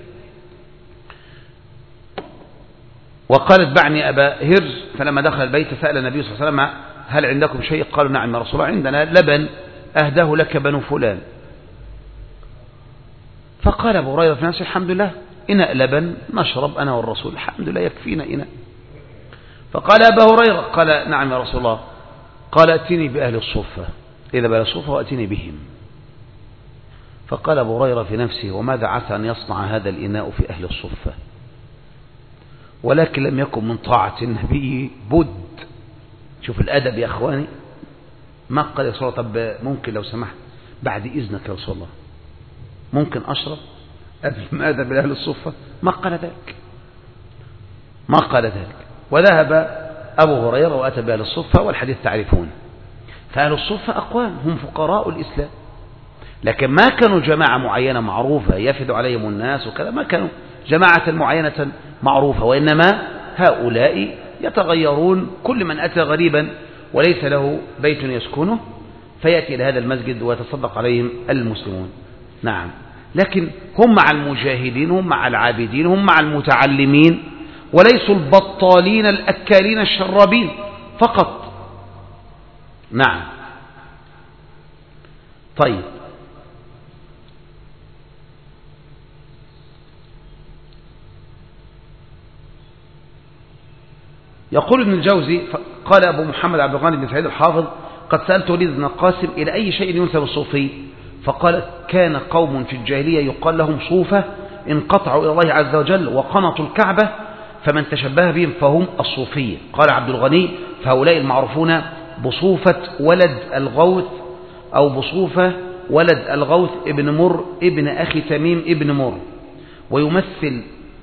وقال اتبعني أبا هرز، فلما دخل البيت سأل النبي صلى الله عليه وسلم هل عندكم شيء؟ قالوا نعم يا رسول الله، عندنا لبن أهداه لك بنو فلان. فقال أبو هريرة في نفسه الحمد لله، إناء لبن نشرب أنا والرسول، الحمد لله يكفينا إناء. فقال أبا هريرة، قال نعم يا رسول الله، قال أتني بأهل الصفة، إذا بأهل الصفة وأتني بهم. فقال أبو هريرة في نفسه وماذا عسى أن يصنع هذا الإناء في أهل الصفة؟ ولكن لم يكن من طاعة النبي بد. شوف الأدب يا أخواني، ما قال يا رسول الله طب ممكن لو سمحت بعد إذنك يا رسول الله ممكن أشرب قبل ما أذهب إلى أهل الصفة؟ ما قال ذلك، ما قال ذلك. وذهب أبو هريرة وأتى بأهل الصفة، والحديث تعرفون. فأهل الصفة أقوام هم فقراء الإسلام، لكن ما كانوا جماعة معينة معروفة يفد عليهم الناس وكذا، ما كانوا جماعة معينة معروفة، وإنما هؤلاء يتغيرون، كل من أتى غريبا وليس له بيت يسكنه فيأتي إلى هذا المسجد ويتصدق عليهم المسلمون. نعم، لكن هم مع المجاهدين، هم مع العابدين، هم مع المتعلمين، وليسوا البطالين الأكالين الشرابين فقط. نعم. طيب، يقول ابن الجوزي قال أبو محمد عبد الغني بن سعيد الحافظ قد سألت وليد بن القاسم إلى أي شيء ينسب الصوفي؟ فقال كان قوم في الجاهلية يقال لهم صوفة انقطعوا إلى الله عز وجل وقنطوا الكعبة، فمن تشبه بهم فهم الصوفية. قال عبد الغني فهؤلاء المعروفون بصوفة ولد الغوث أو بصوفة ولد الغوث ابن مر ابن أخي تميم ابن مر، ويمثل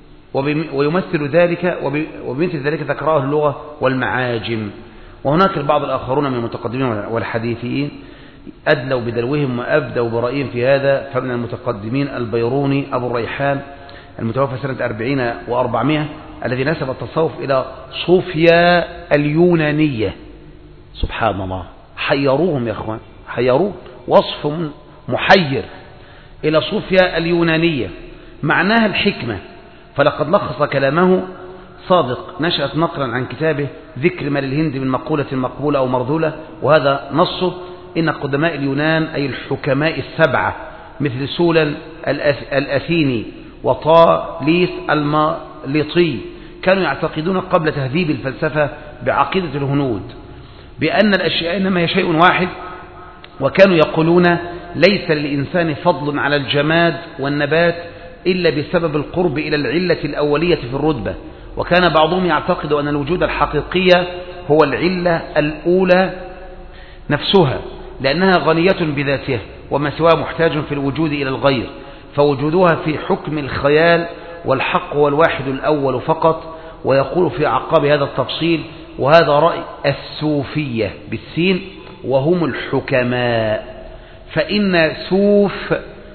ويمثل ذلك وبمثل ذلك ذكراه اللغة والمعاجم. وهناك البعض الآخرون من المتقدمين والحديثيين أدلوا بدلوهم وأبدوا برأيهم في هذا، فمن المتقدمين البيروني أبو الريحان المتوفى سنة أربعين وأربعمائة الذي نسب التصوف إلى صوفيا اليونانية. سبحان الله، حيروهم يا أخوان، حيروه، وصف محير، إلى صوفيا اليونانية معناها الحكمة. فلقد لخص كلامه صادق نشأت نقلا عن كتابه ذكر ما للهند من مقولة مقبولة أو مرذولة، وهذا نصه إن قدماء اليونان أي الحكماء السبعة مثل سولن الأثيني وطاليس المالطي كانوا يعتقدون قبل تهذيب الفلسفة بعقيدة الهنود بأن الأشياء إنما هي شيء واحد، وكانوا يقولون ليس للإنسان فضل على الجماد والنبات إلا بسبب القرب إلى العلة الأولية في الرتبة. وكان بعضهم يعتقد أن الوجود الحقيقي هو العلة الأولى نفسها، لأنها غنية بذاتها وما سواه محتاج في الوجود إلى الغير، فوجودها في حكم الخيال، والحق هو الواحد الأول فقط. ويقول في أعقاب هذا التفصيل وهذا رأي السوفية بالسين وهم الحكماء، فإن سوف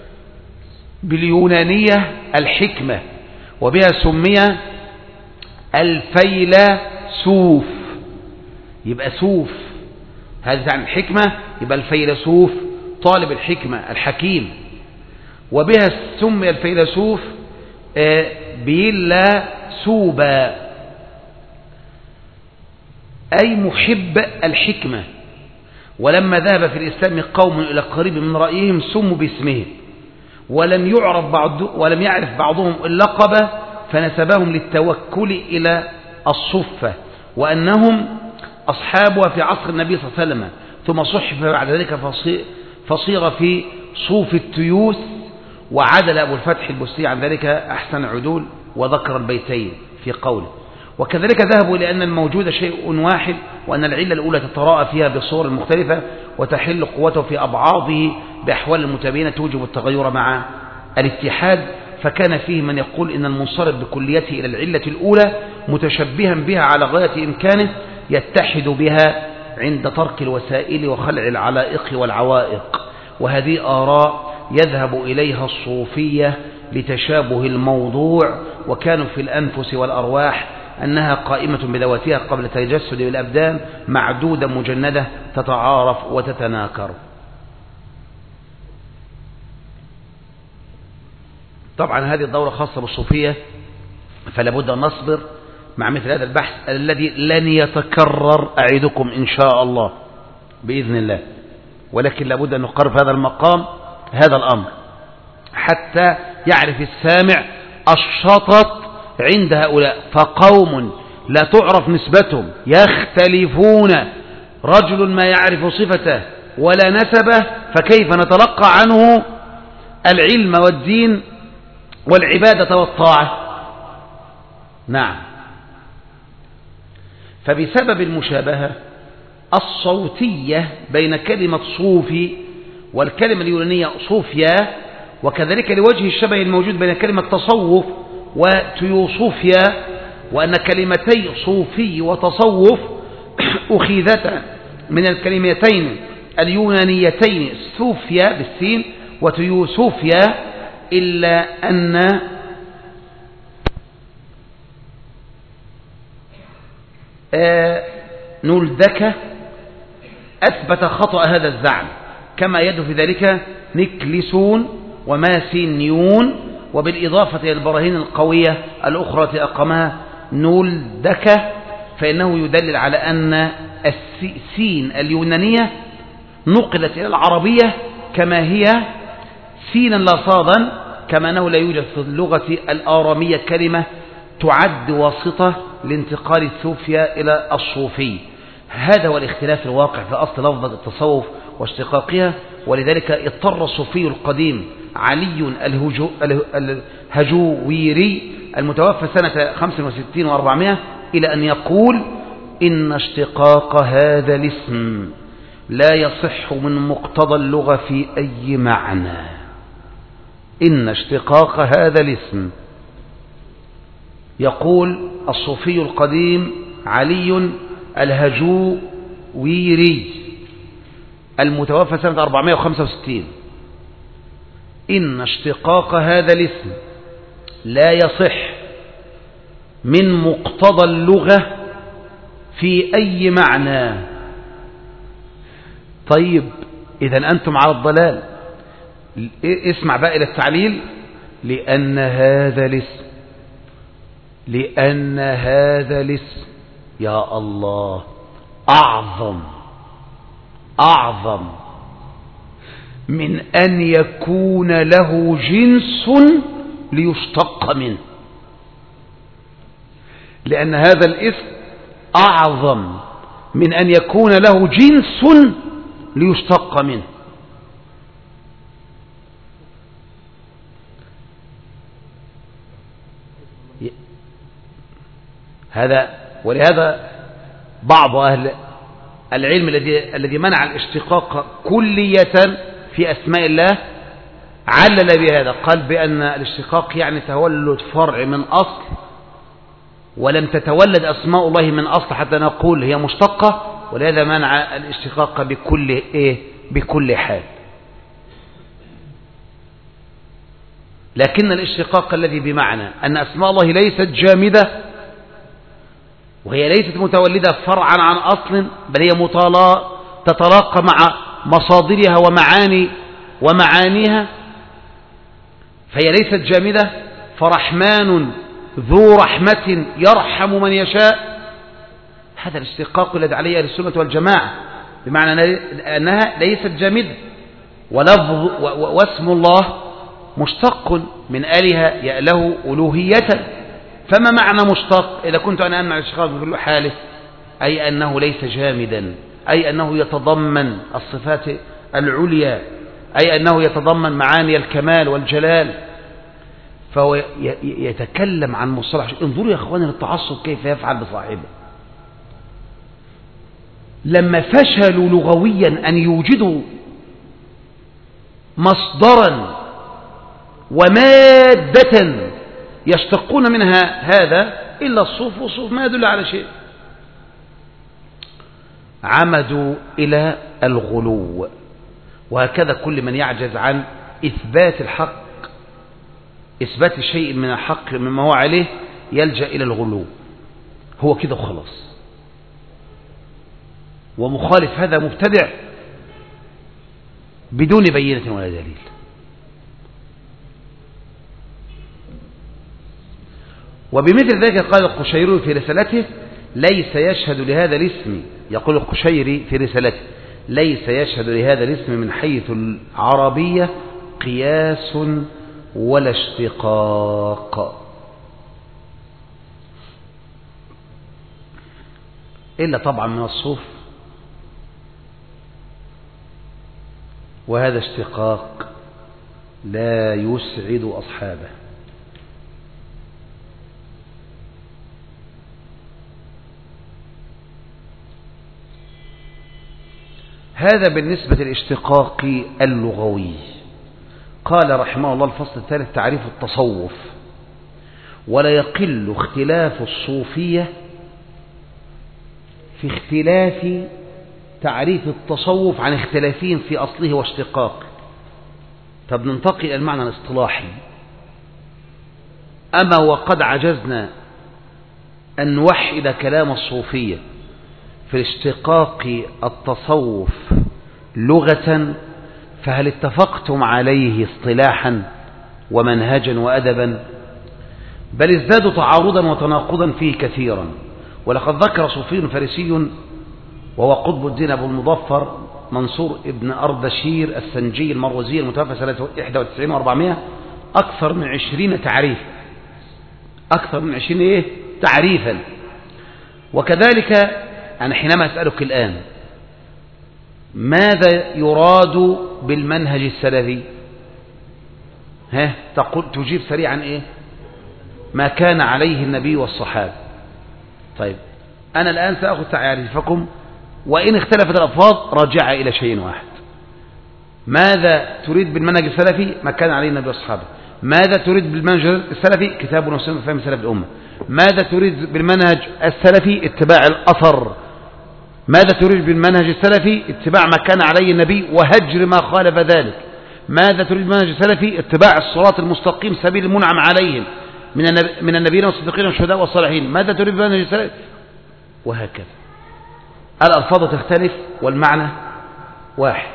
باليونانية الحكمة، وبها سمي الفيلسوف. يبقى سوف هذا عن الحكمة، يبقى الفيلسوف طالب الحكمة الحكيم، وبها سمي الفيلسوف بيلا سوبا أي محب الحكمة. ولما ذهب في الإسلام قوم إلى قريب من رأيهم سموا باسمهم، ولم يعرف بعض ولم يعرف بعضهم اللقب فنسبهم للتوكل إلى الصفة، وأنهم أصحابها في عصر النبي صلى الله عليه وسلم، ثم صحف بعد ذلك فصيغ في صوف التيوس، وعدل أبو الفتح البستي عن ذلك أحسن عدول وذكر البيتين في قوله. وكذلك ذهبوا لأن الموجود شيء واحد، وأن العلة الأولى تتراءى فيها بصور مختلفة وتحل قوته في أبعاضه بأحوال متباينة توجب التغير مع الاتحاد. فكان فيه من يقول إن المنصرف بكليته إلى العلة الأولى متشبها بها على غاية إمكانه يتحد بها عند ترك الوسائل وخلع العلائق والعوائق. وهذه آراء يذهب إليها الصوفية لتشابه الموضوع، وكانوا في الأنفس والأرواح أنها قائمة بذواتها قبل تجسد الأبدان، معدودة مجندة تتعارف وتتناكر. طبعا هذه الدورة خاصة بالصوفية، فلا بد أن نصبر مع مثل هذا البحث الذي لن يتكرر أعدكم إن شاء الله بإذن الله، ولكن لابد أن نقرب هذا المقام هذا الأمر حتى يعرف السامع الشطط عند هؤلاء. فقوم لا تعرف نسبتهم يختلفون، رجل ما يعرف صفته ولا نسبه، فكيف نتلقى عنه العلم والدين والعبادة والطاعة؟ نعم. فبسبب المشابهة الصوتية بين كلمة صوفي والكلمة اليونانية صوفيا، وكذلك لوجه الشبه الموجود بين كلمة تصوف وتيوصوفيا، وأن كلمتي صوفي وتصوف أخذتا من الكلمتين اليونانيتين صوفيا بالسين وتيوصوفيا، إلا أن آه نولدك أثبت خطأ هذا الزعم، كما يد في ذلك نكلسون وماسينيون، وبالإضافة إلى البراهين القوية الأخرى التي أقامها نولدك، فإنه يدلل على أن السين اليونانية نقلت إلى العربية كما هي سينا لا صادا، كما أنه لا يوجد في اللغة الآرامية كلمة تعد واسطة لانتقال الثوفيا إلى الصوفي. هذا هو الاختلاف الواقع في أصل لفظة التصوف واشتقاقها، ولذلك اضطر الصوفي القديم علي الهجويري المتوفى سنة خمسة وستين وأربعمائة إلى أن يقول إن اشتقاق هذا الاسم لا يصح من مقتضى اللغة في أي معنى. إن اشتقاق هذا الاسم، يقول الصوفي القديم علي الهجويري المتوفى سنة أربعمائة وخمسة وستين، إن اشتقاق هذا الاسم لا يصح من مقتضى اللغة في أي معنى. طيب إذن أنتم على الضلال. اسمع بقى إلى التعليل. لأن هذا الاسم لأن هذا الاسم يا الله أعظم أعظم من أن يكون له جنس ليشتق منه. لأن هذا الاسم أعظم من أن يكون له جنس ليشتق منه. هذا ولهذا بعض أهل العلم الذي الذي منع الاشتقاق كلية في أسماء الله علل بهذا، قال بأن الاشتقاق يعني تولد فرع من أصل، ولم تتولد أسماء الله من أصل حتى نقول هي مشتقة، ولهذا منع الاشتقاق بكل إيه بكل حال. لكن الاشتقاق الذي بمعنى أن أسماء الله ليست جامدة، وهي ليست متولدة فرعا عن أصل، بل هي مطالعة تتلاقى مع مصادرها ومعاني ومعانيها، فهي ليست جامدة. فرحمن ذو رحمة يرحم من يشاء، هذا الاشتقاق الذي عليه أهل السنة والجماعة، بمعنى أنها ليست جامدة. ولفظ واسم الله مشتق من آله يأله ألوهية، فما معنى مشتق إذا كنت أنا أمنع الاشتقاق بكل حاله؟ أي أنه ليس جامدا، أي أنه يتضمن الصفات العليا أي أنه يتضمن معاني الكمال والجلال، فهو يتكلم عن مصطلح. انظروا يا أخواني للتعصب كيف يفعل بصاحبه. لما فشلوا لغويا أن يوجدوا مصدرا ومادة يشتقون منها هذا إلا الصوف، والصوف ما يدل على شيء، عمدوا إلى الغلو. وهكذا كل من يعجز عن إثبات الحق، إثبات شيء من الحق مما هو عليه، يلجأ إلى الغلو. هو كده وخلاص. ومخالف هذا مبتدع بدون بينة ولا دليل. وبمثل ذلك قال القشيري في رسالته: ليس يشهد لهذا الاسم، يقول القشيري في رسالته: ليس يشهد لهذا الاسم من حيث العربية قياس ولا اشتقاق، إلا طبعا من الصوف، وهذا اشتقاق لا يسعد أصحابه. هذا بالنسبة للاشتقاق اللغوي. قال رحمه الله: الفصل الثالث: تعريف التصوف. ولا يقل اختلاف الصوفية في اختلاف تعريف التصوف عن اختلافهم في أصله واشتقاقه. طب ننتقل إلى المعنى الاصطلاحي. أما وقد عجزنا أن نوحد كلام الصوفية في اشتقاق التصوف لغة، فهل اتفقتم عليه اصطلاحا ومنهجا وأدبا؟ بل ازدادوا تعارضا وتناقضا فيه كثيرا. ولقد ذكر صوفي فارسي وهو قطب الدين أبو المظفر منصور ابن أردشير السنجي المروزي المتوفى سنة واحد وتسعين وأربعمائة أكثر من عشرين تعريف، أكثر من عشرين إيه؟ تعريفا. وكذلك أنا حينما أسألك الآن ماذا يراد بالمنهج السلفي، ها تقول تجيب سريعا إيه؟ ما كان عليه النبي والصحابة. طيب أنا الآن سأخذ تعريفكم، وإن اختلفت الألفاظ راجع إلى شيء واحد. ماذا تريد بالمنهج السلفي؟ ما كان عليه النبي والصحابة. ماذا تريد بالمنهج السلفي؟ كتاب وسنة فهم سلف الأمة. ماذا تريد بالمنهج السلفي؟ اتباع الأثر. ماذا تريد بالمنهج السلفي؟ اتباع ما كان عليه النبي وهجر ما خالف ذلك. ماذا تريد بالمنهج السلفي؟ اتباع الصراط المستقيم سبيل المنعم عليهم من النبيين والصديقين والشهداء والصالحين. ماذا تريد بالمنهج السلفي؟ وهكذا. الألفاظ تختلف والمعنى واحد.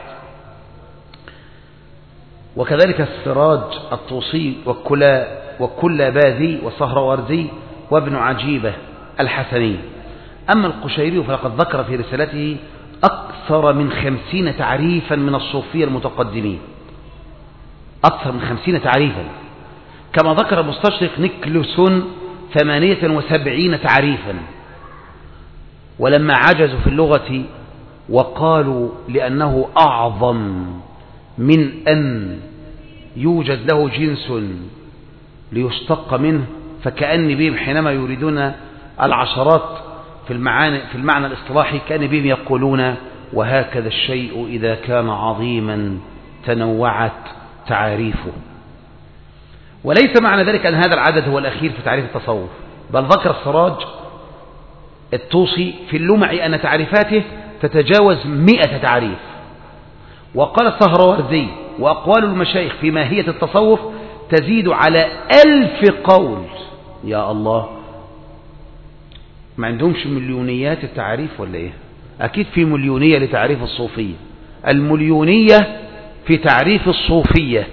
وكذلك السراج الطوسي والكلاباذي والصهروردي وابن عجيبة الحسني. أما القشيري فلقد ذكر في رسالته أكثر من خمسين تعريفا من الصوفية المتقدمين، أكثر من خمسين تعريفا، كما ذكر المستشرق نيكلسون ثمانية وسبعين تعريفا. ولما عجزوا في اللغة وقالوا لأنه أعظم من أن يوجد له جنس ليشتق منه، فكأن بهم حينما يريدون العشرات في المعنى, في المعنى الاصطلاحي كأن بهم يقولون: وهكذا الشيء إذا كان عظيما تنوعت تعاريفه. وليس معنى ذلك أن هذا العدد هو الأخير في تعريف التصوف، بل ذكر السراج الطوسي في اللمع أن تعريفاته تتجاوز مئة تعريف. وقال الصهروردي: وأقوال المشايخ في ماهية التصوف تزيد على ألف قول. يا الله، ما عندهمش مليونيات التعريف ولا إيه؟ أكيد في مليونية لتعريف الصوفية. المليونية في تعريف الصوفية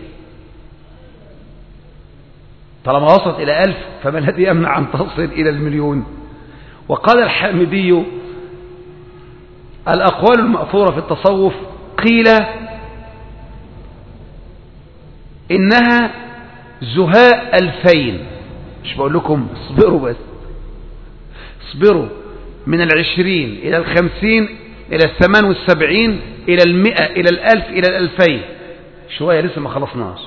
طالما وصلت إلى ألف، فما الذي يمنع أن تصل إلى المليون؟ وقال الحامدي: الأقوال المأثورة في التصوف قيل إنها زهاء ألفين. مش بقول لكم اصبروا، بس اصبروا، من العشرين إلى الخمسين إلى الثمان والسبعين إلى المئة إلى الألف إلى الألفين. شوية لسه ما خلصناش.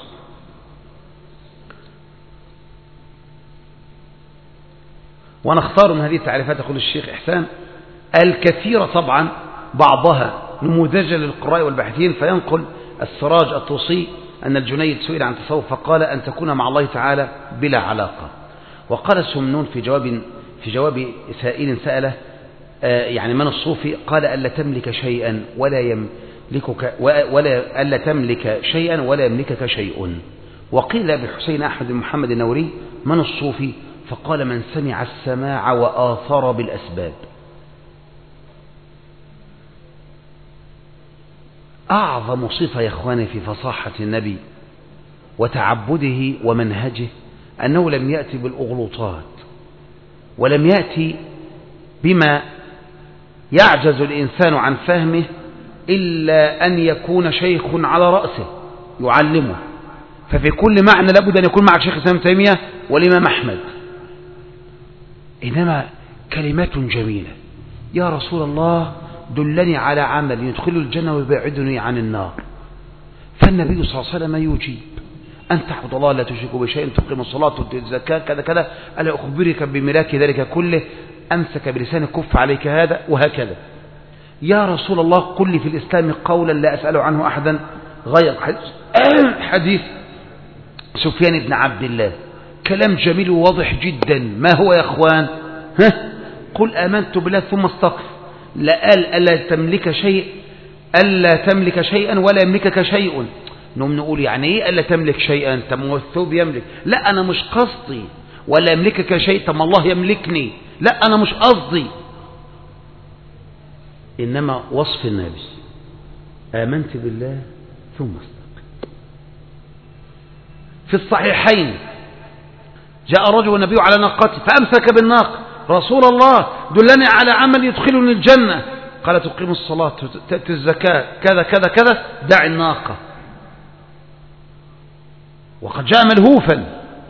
وأنا اختار من هذه التعريفات، يقول الشيخ إحسان، الكثير طبعا بعضها نموذجا للقراء والباحثين، فينقل السراج الطوسي أن الجنيد سئل عن تصوف فقال أن تكون مع الله تعالى بلا علاقة. وقال السمنون في جواب في جواب سائل سأله يعني من الصوفي، قال ألا تملك شيئا ولا يملكك ولا ألا تملك شيئا ولا يملكك شيء. وقيل لأبي الحسين أحمد بن محمد النوري من الصوفي، فقال من سمع السماع وآثر بالأسباب. أعظم صفة يا إخواني في فصاحة النبي وتعبده ومنهجه أنه لم يأتي بالأغلوطات، ولم يأتي بما يعجز الإنسان عن فهمه إلا أن يكون شيخ على رأسه يعلمه. ففي كل معنى لابد أن يكون معك شيخ الإسلام ابن تيمية والإمام أحمد. إنما كلمات جميلة، يا رسول الله دلني على عمل يدخل الجنة ويبعدني عن النار، فالنبي صلى الله عليه وسلم يجيب أن تعبد الله لا تشرك بشيء، تقيم الصلاة وتؤتي الزكاة كذا كذا، ألا أخبرك بملاك ذلك كله، أمسك بلسانك كف عليك هذا، وهكذا. يا رسول الله قل لي في الإسلام قولا لا أسأل عنه أحدا غير حديث سفيان بن عبد الله، كلام جميل وواضح جدا. ما هو يا أخوان؟ ها؟ قل آمنت بالله ثم استقف. لا قال ألا تملك شيء ألا تملك شيئا ولا يملكك شيء. نقوم نقول يعني إيه ألا تملك شيئا؟ طب ما الثوب يملك. لا أنا مش قصدي ولا يملكك شيء، طب ما الله يملكني. لا أنا مش قصدي، إنما وصف النبي آمنت بالله ثم استقم. في الصحيحين جاء رجل والنبي على ناقته فأمسك بالناقة، رسول الله دلني على عمل يدخلني الجنة، قال تقيم الصلاة تأتي الزكاة كذا كذا كذا، دع الناقة. وقد جاء ملهوفا.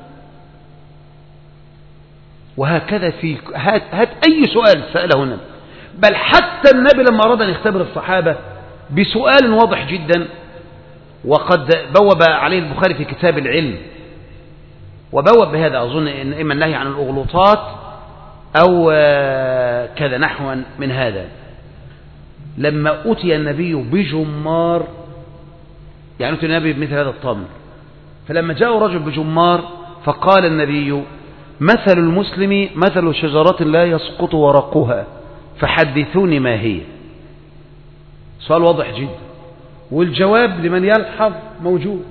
وهكذا في هات, هات أي سؤال سأله النبي، بل حتى النبي لما أراد أن يختبر الصحابة بسؤال واضح جدا، وقد بوب عليه البخاري في كتاب العلم، وبوب بهذا أظن إن إما النهي عن الأغلوطات أو كذا نحو من هذا. لما أتي النبي بجمار، يعني أتي النبي بمثل هذا التمر، فلما جاء رجل بجمار فقال النبي مثل المسلم مثل شجرة لا يسقط ورقها فحدثوني ما هي. سؤال واضح جدا، والجواب لمن يلحظ موجود.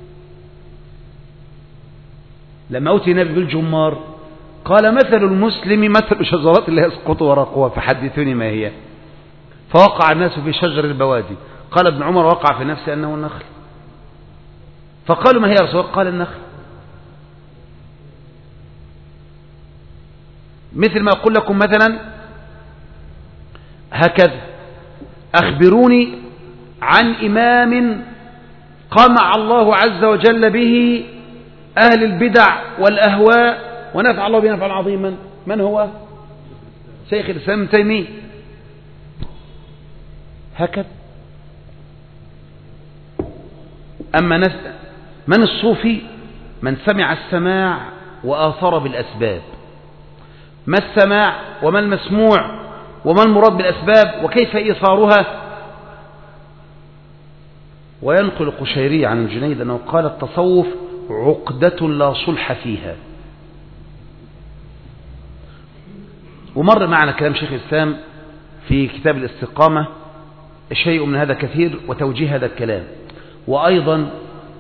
لما أتي النبي بالجمار قال مثل المسلم مثل شجرة لا يسقط ورقها فحدثوني ما هي. فوقع الناس في شجر البوادي. قال ابن عمر وقع في نفسه أنه النخل، فقالوا ما هي يا رسول الله؟ قال النخل. مثل ما أقول لكم مثلا هكذا، أخبروني عن إمام قمع الله عز وجل به أهل البدع والأهواء ونفع الله به نفعا عظيما. من هو؟ شيخ الإسلام ابن تيمية. هكذا. أما من الصوفي؟ من سمع السماع وآثر بالأسباب. ما السماع وما المسموع وما المراد بالأسباب وكيف إيثارها؟ وينقل القشيري عن الجنيد أنه قال التصوف عقدة لا صلح فيها. ومر معنا كلام شيخ الإسلام في كتاب الاستقامة شيء من هذا كثير وتوجيه هذا الكلام. وأيضا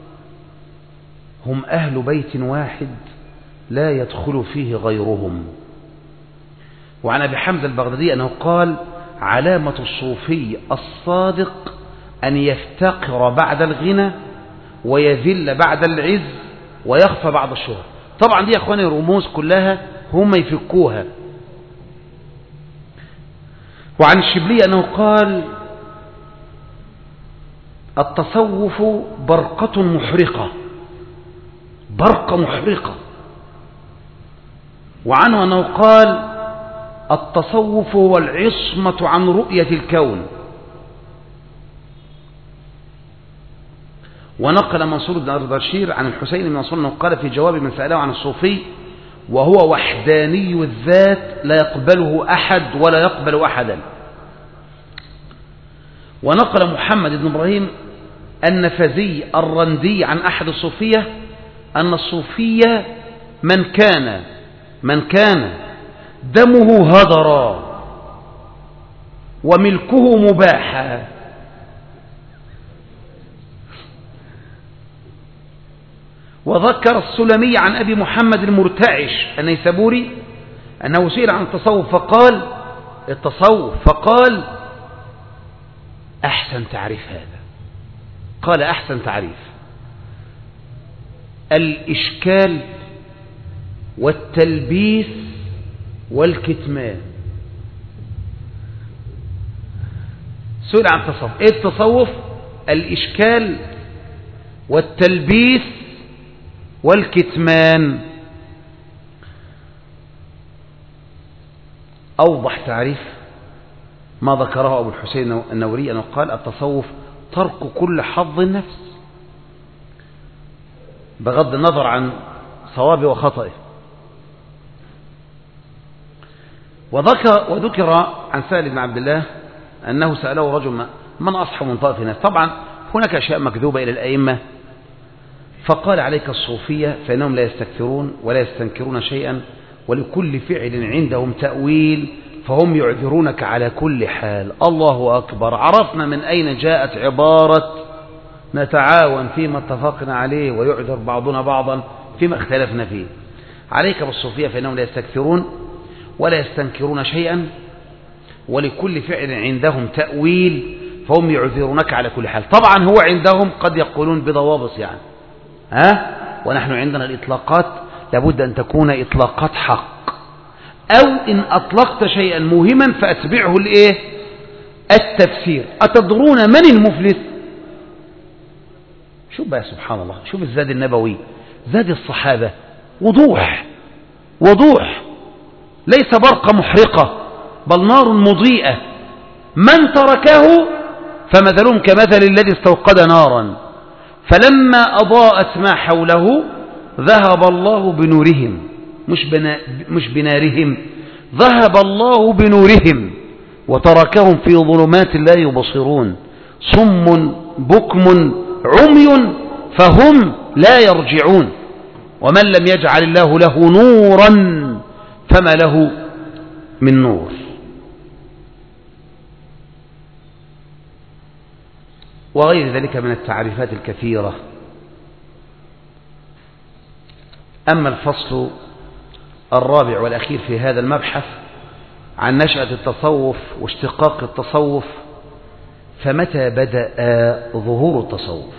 هم أهل بيت واحد لا يدخل فيه غيرهم. وعن أبي حمزة البغدادي أنه قال علامة الصوفي الصادق أن يفتقر بعد الغنى ويذل بعد العز ويخفى بعد الشهرة. طبعا دي يا أخواني الرموز كلها هم يفكوها. وعن الشبلي أنه قال التصوف برقة محرقة، برقة محرقة. وعنه أنه قال التصوف هو العصمة عن رؤية الكون. ونقل منصور بن أردشير عن الحسين بن منصور أنه قال في جواب من سأله عن الصوفي: وهو وحداني الذات لا يقبله أحد ولا يقبل أحدا. ونقل محمد بن إبراهيم النفذي الرندي عن أحد الصوفية أن الصوفية من كان من كان دمه هدرا وملكه مباحا. وذكر السلمي عن أبي محمد المرتعش النيسابوري أنه سئل عن التصوف فقال التصوف فقال أحسن تعريف هذا، قال أحسن تعريف: الإشكال والتلبيس والكتمان. سئل عن التصوف: إيه التصوف؟ الإشكال والتلبيس والكتمان. أوضح تعريف ما ذكره أبو الحسين النوري أنه قال: التصوف ترك كل حظ النفس بغض النظر عن صوابه وخطئه. وذكر, وذكر عن سهل بن عبد الله أنه سأله رجل: من أصحب من طائف الناس؟ طبعا هناك أشياء مكذوبة إلى الأئمة، فقال: عليك الصوفية فإنهم لا يستكثرون ولا يستنكرون شيئا، ولكل فعل عندهم تأويل، فهم يعذرونك على كل حال. الله أكبر! عرفنا من أين جاءت عبارة نتعاون فيما اتفقنا عليه ويعذر بعضنا بعضا فيما اختلفنا فيه. عليك بالصوفية فإنهم لا يستكثرون ولا يستنكرون شيئا، ولكل فعل عندهم تأويل، فهم يعذرونك على كل حال. طبعا هو عندهم قد يقولون بضوابط يعني ها، ونحن عندنا الإطلاقات لابد أن تكون إطلاقات حق، أو إن أطلقت شيئا مهما فأتبعه الإيه؟ التفسير. أتدرون من المفلس؟ شوف بقى سبحان الله، شوف الزاد النبوي، زاد الصحابة وضوح وضوح، ليس برقة محرقة بل نار مضيئة. من تركه فمثلهم كمثل الذي استوقد نارا فلما أضاءت ما حوله ذهب الله بنورهم، مش, بنا مش بنارهم، ذهب الله بنورهم وتركهم في ظلمات لا يبصرون، صم بكم عمي فهم لا يرجعون. ومن لم يجعل الله له نورا فما له من نور. وغير ذلك من التعريفات الكثيرة. أما الفصل الرابع والأخير في هذا المبحث عن نشأة التصوف واشتقاق التصوف، فمتى بدأ ظهور التصوف؟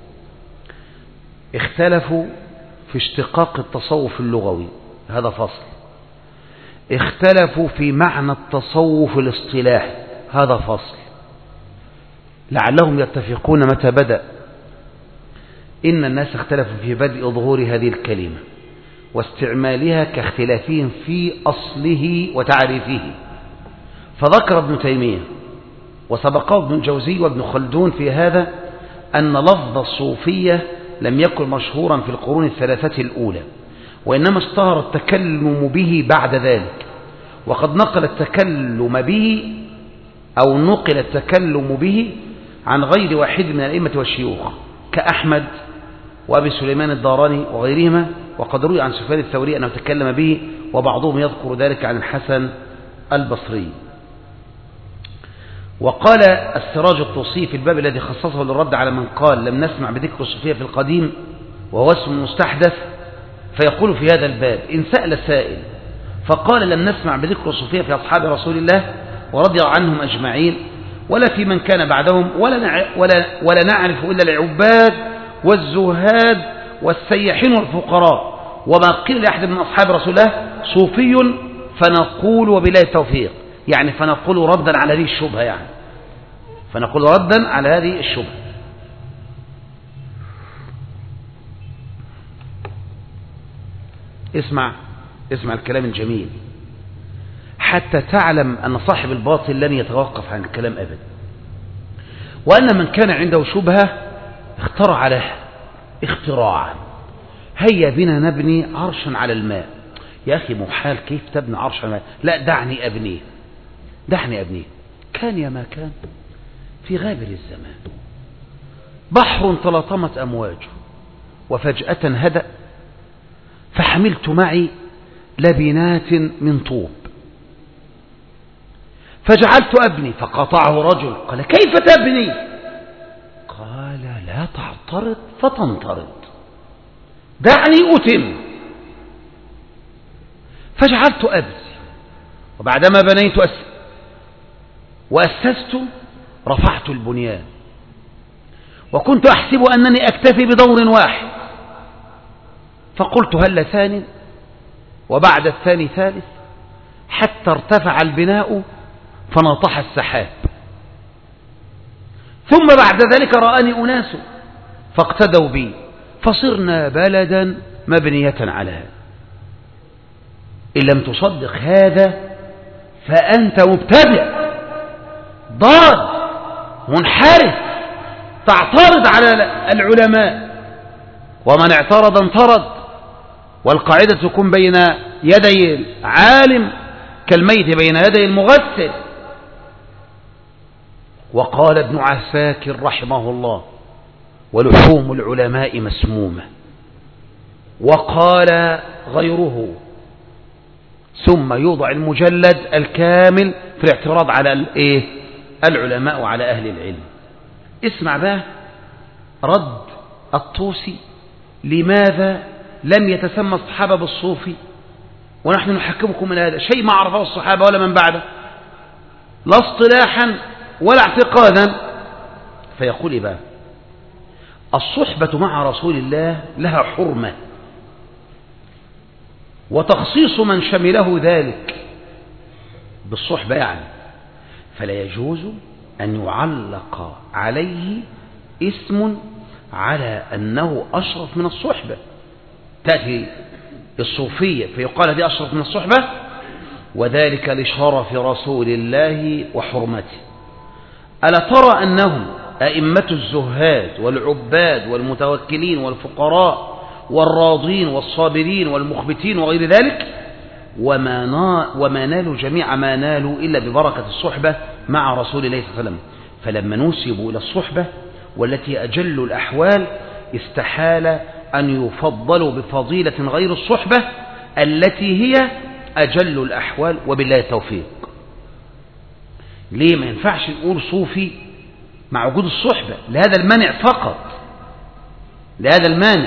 اختلفوا في اشتقاق التصوف اللغوي، هذا فصل. اختلفوا في معنى التصوف الاصطلاحي، هذا فصل. لعلهم يتفقون متى بدأ. إن الناس اختلفوا في بدء ظهور هذه الكلمة واستعمالها كاختلافهم في أصله وتعريفه. فذكر ابن تيمية وسبقه ابن الجوزي وابن خلدون في هذا أن لفظ الصوفية لم يكن مشهورا في القرون الثلاثة الأولى، وإنما اشتهر التكلم به بعد ذلك. وقد نقل التكلم به أو نقل التكلم به عن غير واحد من الأئمة والشيوخ كأحمد وأبي سليمان الداراني وغيرهما. وقد روي عن سفيان الثوري أنه تكلم به، وبعضهم يذكر ذلك عن الحسن البصري. وقال السراج الطوسي في الباب الذي خصصه للرد على من قال لم نسمع بذكر الصوفية في القديم وهو اسم مستحدث، فيقول في هذا الباب: إن سأل سائل فقال لم نسمع بذكر الصوفية في أصحاب رسول الله ورضي عنهم أجمعين ولا في من كان بعدهم، ولا, ولا, ولا نعرف إلا العباد والزهاد والسياحين والفقراء، وما قيل لأحد من أصحاب رسول الله صوفي فنقول وبالله التوفيق، يعني فنقول ردا على هذه الشبهة، يعني فنقول ردا على هذه الشبهة. اسمع اسمع الكلام الجميل حتى تعلم أن صاحب الباطل لن يتوقف عن الكلام أبدا، وأن من كان عنده شبهة اخترع له اختراعا، هيا بنا نبني عرشا على الماء. يا أخي محال، كيف تبني عرشا على الماء؟ لا دعني أبنيه، دعني أبنيه. كان يا ما كان في غابر الزمان بحر تلاطمت أمواجه وفجأة هدأ، فحملت معي لبنات من طوب فجعلت أبني، فقطعه رجل قال كيف تبني؟ قال لا تعترض فتنطرد، دعني أتم. فجعلت أبني، وبعدما بنيت أس... وأسست رفعت البنيان، وكنت أحسب أنني أكتفي بدور واحد، فقلت هل ثاني، وبعد الثاني ثالث، حتى ارتفع البناء فنطح السحاب. ثم بعد ذلك رآني أناس فاقتدوا بي، فصرنا بلدا مبنية على هذا. إن لم تصدق هذا فأنت مبتدع ضال منحرف تعترض على العلماء، ومن اعترض انطرد، والقاعدة تكون بين يدي العالم كالميت بين يدي المغسل. وقال ابن عساكر رحمه الله ولحوم العلماء مسمومة، وقال غيره، ثم يوضع المجلد الكامل في الاعتراض على الايه العلماء وعلى أهل العلم. اسمع بقى رد الطوسي لماذا لم يتسمى الصحابة بالصوفي، ونحن نحكمكم من هذا شيء ما عرفه الصحابة ولا من بعده، لا اصطلاحا ولا اعتقادا. فيقول بقى الصحبة مع رسول الله لها حرمة، وتخصيص من شمله ذلك بالصحبة يعني، فلا يجوز أن يعلق عليه اسم على أنه أشرف من الصحبة. تأتي الصوفية فيقال هذه أشرف من الصحبة، وذلك لشرف رسول الله وحرمته. ألا ترى أنهم أئمة الزهاد والعباد والمتوكلين والفقراء والراضين والصابرين والمخبتين وغير ذلك، وما نالوا جميع ما نالوا إلا ببركة الصحبة مع رسول الله صلى الله عليه وسلم. فلما نسبوا إلى الصحبة والتي أجل الأحوال استحال أن يفضلوا بفضيلة غير الصحبة التي هي أجل الأحوال، وبالله التوفيق. ليه ما ينفعش نقول صوفي مع وجود الصحبة؟ لهذا المانع فقط، لهذا المانع.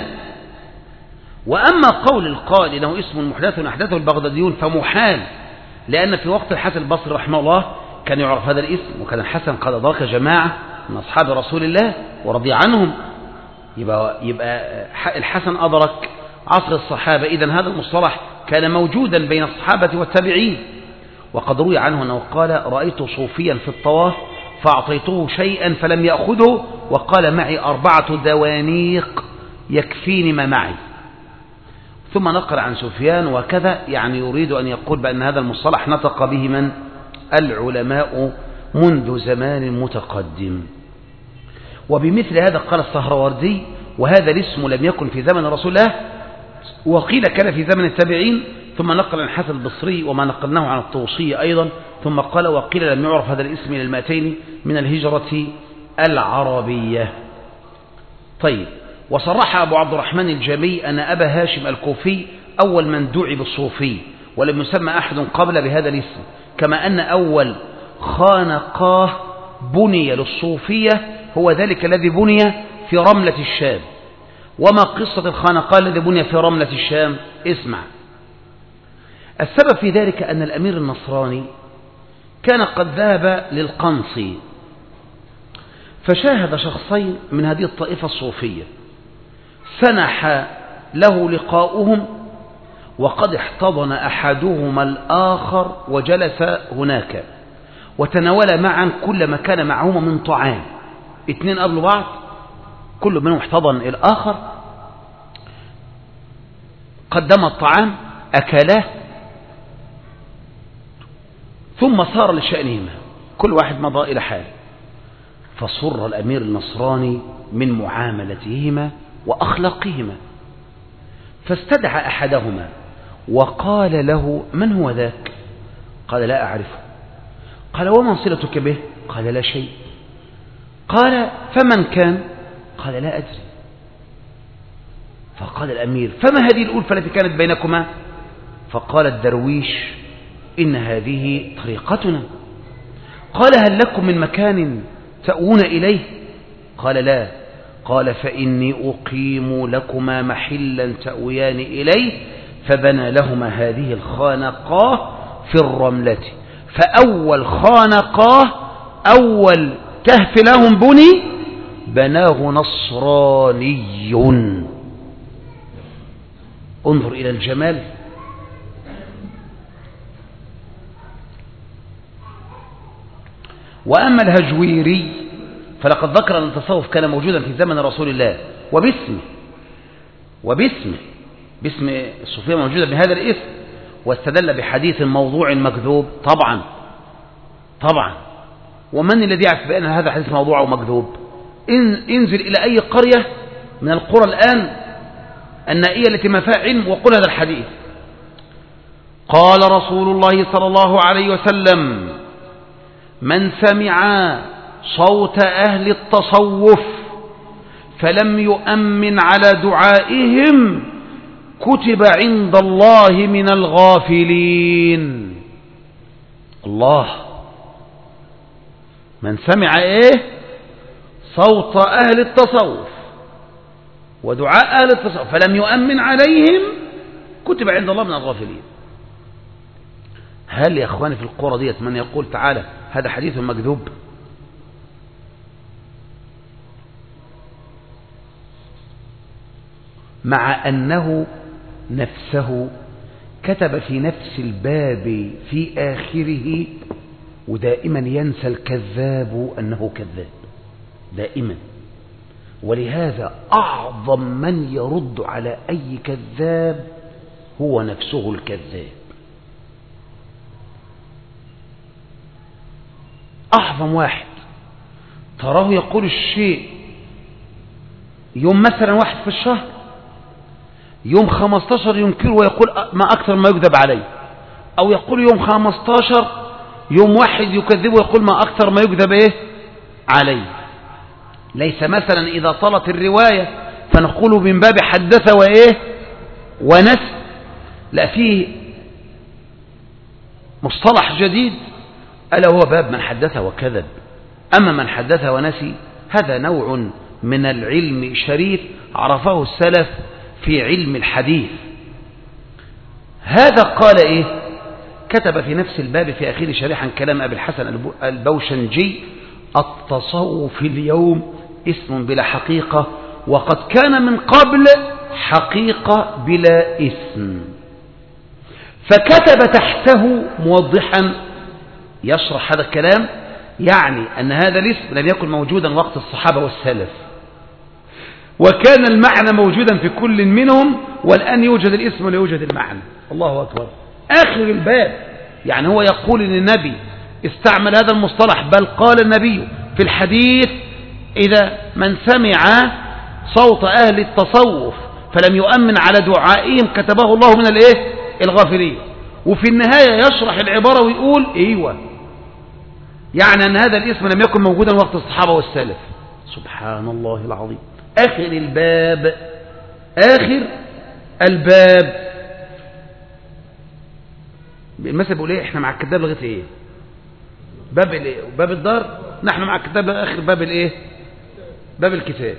وأما قول القائل إنه اسم محدث أحدثه البغداديون فمحال، لأن في وقت الحسن البصري رحمه الله كان يعرف هذا الاسم، وكان الحسن قد أدرك جماعة من أصحاب رسول الله ورضي عنهم، يبقى, يبقى الحسن أدرك عصر الصحابة، إذن هذا المصطلح كان موجودا بين الصحابة والتابعين. وقد روي عنه أنه قال رأيت صوفيا في الطواف فأعطيته شيئا فلم يأخذه، وقال معي أربعة دوانيق يكفيني ما معي. ثم نقل عن سفيان وكذا، يعني يريد أن يقول بأن هذا المصطلح نطق به من العلماء منذ زمان متقدم. وبمثل هذا قال السهروردي وهذا الاسم لم يكن في زمن رسول الله، وقيل كان في زمن التابعين. ثم نقل عن حسن البصري وما نقلناه عن الطوسي أيضا، ثم قال وقيل لم يعرف هذا الاسم إلى المائتين من الهجرة العربية. طيب، وصرح أبو عبد الرحمن الجمي أن أبا هاشم الكوفي أول من دعي بالصوفي، ولم يسمى أحد قبل بهذا الاسم، كما أن أول خانقاه بني للصوفية هو ذلك الذي بني في رملة الشام. وما قصة الخانقاه الذي بني في رملة الشام؟ اسمع. السبب في ذلك أن الأمير النصراني كان قد ذهب للقنصي فشاهد شخصين من هذه الطائفة الصوفية، سنح له لقاؤهم، وقد احتضن أحدهما الآخر وجلس هناك، وتناول معا كل ما كان معهما من طعام. اثنين قبلوا بعض، كل منهم احتضن الآخر، قدم الطعام أكلاه، ثم صار لشأنهما، كل واحد مضى إلى حاله. فصر الأمير النصراني من معاملتهما وأخلاقهما، فاستدعى أحدهما وقال له: من هو ذاك؟ قال: لا أعرفه. قال: وما صلتك به؟ قال: لا شيء. قال: فمن كان؟ قال: لا أدري. فقال الأمير: فما هذه الألفة التي كانت بينكما؟ فقال الدرويش: إن هذه طريقتنا. قال: هل لكم من مكان تأوون إليه؟ قال: لا. قال: فإني أقيم لكما محلا تأويان إليه. فبنى لهما هذه الخانقاه في الرملة. فأول خانقاه، أول كهف لهم بني، بناه نصراني. انظر إلى الجمال. وأما الهجويري فلقد ذكر أن التصوف كان موجودا في زمن رسول الله وباسمه وباسمه باسم الصوفية موجودة بهذا الاسم، واستدل بحديث موضوع مكذوب. طبعا طبعا ومن الذي يعرف بأن هذا حديث موضوع ومكذوب؟ إن انزل إلى أي قرية من القرى الآن النائية التي ما فيها علم وقل هذا الحديث. قال رسول الله صلى الله عليه وسلم: من سمع صوت أهل التصوف فلم يؤمن على دعائهم كتب عند الله من الغافلين. الله. من سمع ايه؟ صوت أهل التصوف ودعاء أهل التصوف فلم يؤمن عليهم كتب عند الله من الغافلين. هل يا أخواني في القرى ديت من يقول تعالى هذا حديث مكذوب؟ مع أنه نفسه كتب في نفس الباب في آخره: ودائما ينسى الكذاب أنه كذاب دائما. ولهذا أعظم من يرد على أي كذاب هو نفسه الكذاب. أعظم واحد تراه يقول الشيء يوم مثلا واحد في الشهر، يوم خمستاشر ينكر ويقول ما أكثر ما يكذب عليه، أو يقول يوم خمستاشر يوم واحد يكذب ويقول ما أكثر ما يكذب إيه عليه. ليس مثلا إذا طلت الرواية فنقول من باب حدث وإيه ونسي، لا، فيه مصطلح جديد ألا هو باب من حدث وكذب. أما من حدث ونسي هذا نوع من العلم شريف عرفه السلف في علم الحديث. هذا قال إيه؟ كتب في نفس الباب في آخر شريحا كلام أبي الحسن البوشنجي: التصوف اليوم اسم بلا حقيقة، وقد كان من قبل حقيقة بلا اسم. فكتب تحته موضحا يشرح هذا الكلام، يعني أن هذا الاسم لم يكن موجودا وقت الصحابة والسلف، وكان المعنى موجودا في كل منهم، والآن يوجد الاسم ولا يوجد المعنى. الله أكبر. آخر الباب يعني هو يقول أن النبي استعمل هذا المصطلح، بل قال النبي في الحديث: إذا من سمع صوت أهل التصوف فلم يؤمن على دعائهم كتبه الله من الايه الغافلين. وفي النهاية يشرح العبارة ويقول: ايوه، يعني أن هذا الاسم لم يكن موجودا وقت الصحابة والسلف. سبحان الله العظيم. آخر الباب آخر الباب المثل بيقول ايه؟ احنا مع الكتاب لغايه ايه؟ باب الايه؟ باب الدار. نحن مع الكتاب اخر باب الايه؟ باب الكتاب.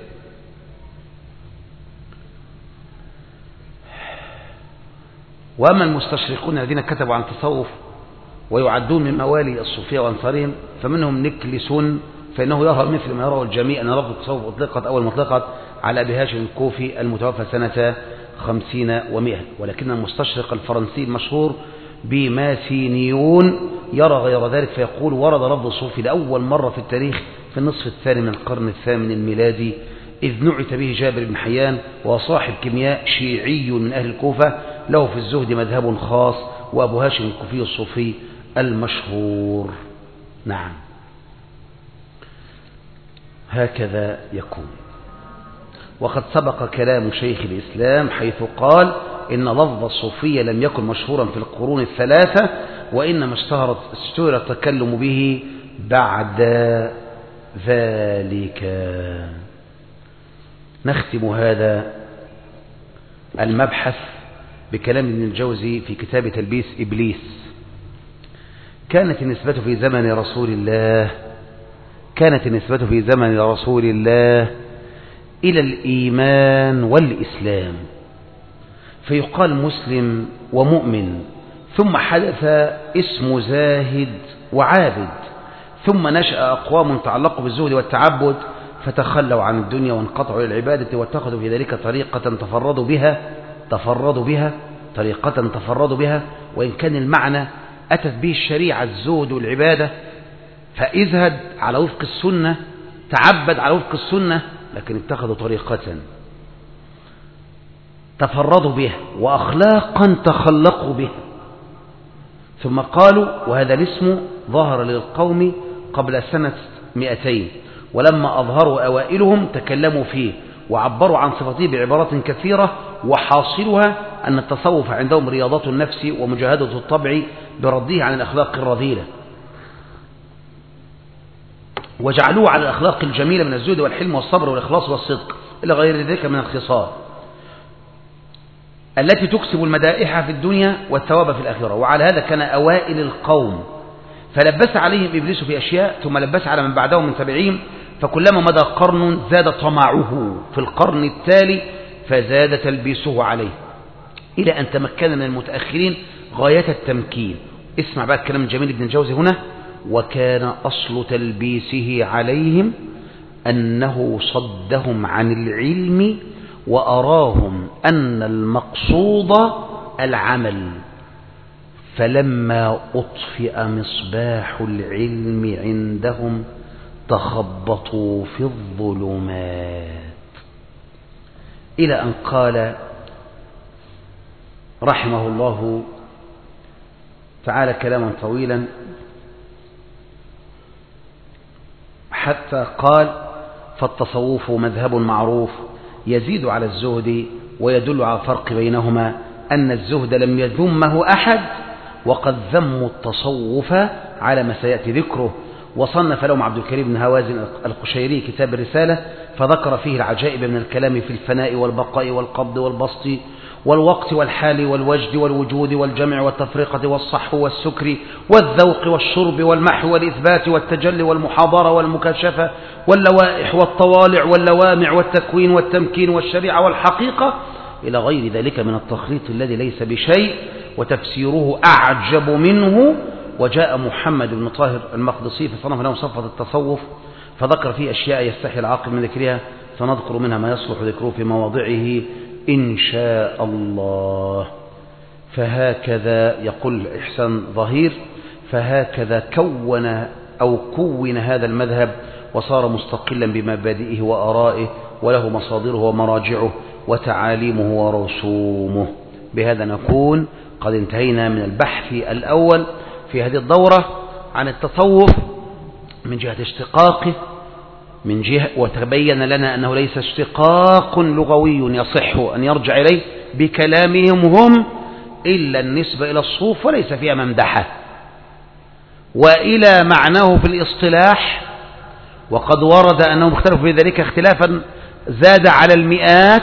واما المستشرقون الذين كتبوا عن التصوف ويعدون من موالي الصوفيه وانصارهم فمنهم نكلسون، فانه يرى مثل ما يراه الجميع ان لفظ التصوف اطلقت اول ما اطلقت على ابي هاشم الكوفي المتوفى سنه خمسين ومئة، ولكن المستشرق الفرنسي المشهور بماسينيون يرى غير ذلك، فيقول: ورد لفظ الصوفي لأول مرة في التاريخ في النصف الثاني من القرن الثامن الميلادي، إذ نعت به جابر بن حيان، وصاحب كيمياء شيعي من أهل الكوفة، له في الزهد مذهب خاص، وأبو هاشم الكوفي الصوفي المشهور. نعم. هكذا يكون. وقد سبق كلام شيخ الإسلام حيث قال إن لفظ الصوفية لم يكن مشهورا في القرون الثلاثة، وإنما اشتهرت اشتهر التكلم به بعد ذلك. نختم هذا المبحث بكلام ابن الجوزي في كتاب تلبيس إبليس. كانت النسبة في زمن رسول الله كانت النسبة في زمن رسول الله إلى الإيمان والإسلام، فيقال مسلم ومؤمن، ثم حدث اسم زاهد وعابد، ثم نشأ أقوام تعلقوا بالزهد والتعبد فتخلوا عن الدنيا وانقطعوا إلى العبادة واتخذوا في ذلك طريقة تفردوا بها تفردوا بها طريقة تفردوا بها وإن كان المعنى أتت به الشريعة الزهد والعبادة، فازهد على وفق السنة، تعبد على وفق السنة، لكن اتخذوا طريقة تفردوا بها وأخلاقا تخلقوا بها. ثم قالوا، وهذا الاسم ظهر للقوم قبل سنة مئتين، ولما أظهروا أوائلهم تكلموا فيه وعبروا عن صفته بعبارات كثيرة، وحاصلها أن التصوف عندهم رياضة النفس ومجاهدة الطبع برده عن الأخلاق الرذيلة، وجعلوه على الأخلاق الجميلة من الزهد والحلم والصبر والإخلاص والصدق إلى غير ذلك من الخصال التي تكسب المدائح في الدنيا والثواب في الآخرة. وعلى هذا كان أوائل القوم، فلبس عليهم إبليس في أشياء ثم لبس على من بعدهم من تبعهم، فكلما مدى قرن زاد طمعه في القرن التالي فزاد تلبيسه عليه، إلى أن تمكن من المتأخرين غاية التمكين. اسمع بقى الكلام الجميل ابن الجوزي هنا: وكان أصل تلبيسه عليهم أنه صدهم عن العلم وأراهم أن المقصود العمل، فلما أطفئ مصباح العلم عندهم تخبطوا في الظلمات، إلى أن قال رحمه الله تعالى كلاما طويلا، حتى قال: فالتصوف مذهب معروف يزيد على الزهد ويدل على الفرق بينهما أن الزهد لم يذمه أحد، وقد ذموا التصوف على ما سيأتي ذكره. وصنف لهم عبد الكريم بن هوازن القشيري كتاب الرسالة، فذكر فيه العجائب من الكلام في الفناء والبقاء والقبض والبسط والوقت والحال والوجد والوجود والجمع والتفرقة والصحو والسكر والذوق والشرب والمحو والإثبات والتجلي والمحاضرة والمكاشفة واللوائح والطوالع واللوامع والتكوين والتمكين والشريعة والحقيقة إلى غير ذلك من التخليط الذي ليس بشيء وتفسيره أعجب منه. وجاء محمد بن طاهر المقدسي فصنف له صفة التصوف، فذكر فيه أشياء يستحي العاقل من ذكرها، فنذكر منها ما يصلح ذكره في مواضعه إن شاء الله. فهكذا يقول إحسان ظهير: فهكذا كون أو كون هذا المذهب وصار مستقلا بمبادئه وآرائه، وله مصادره ومراجعه وتعاليمه ورسومه. بهذا نكون قد انتهينا من البحث الأول في هذه الدورة عن التصوف من جهة اشتقاقه، من جهة وتبين لنا أنه ليس اشتقاق لغوي يصح أن يرجع إليه بكلامهم هم إلا النسبة إلى الصوف، وليس فيها ممدحة، وإلى معناه في الاصطلاح، وقد ورد أنهم اختلفوا في ذلك اختلافا زاد على المئات،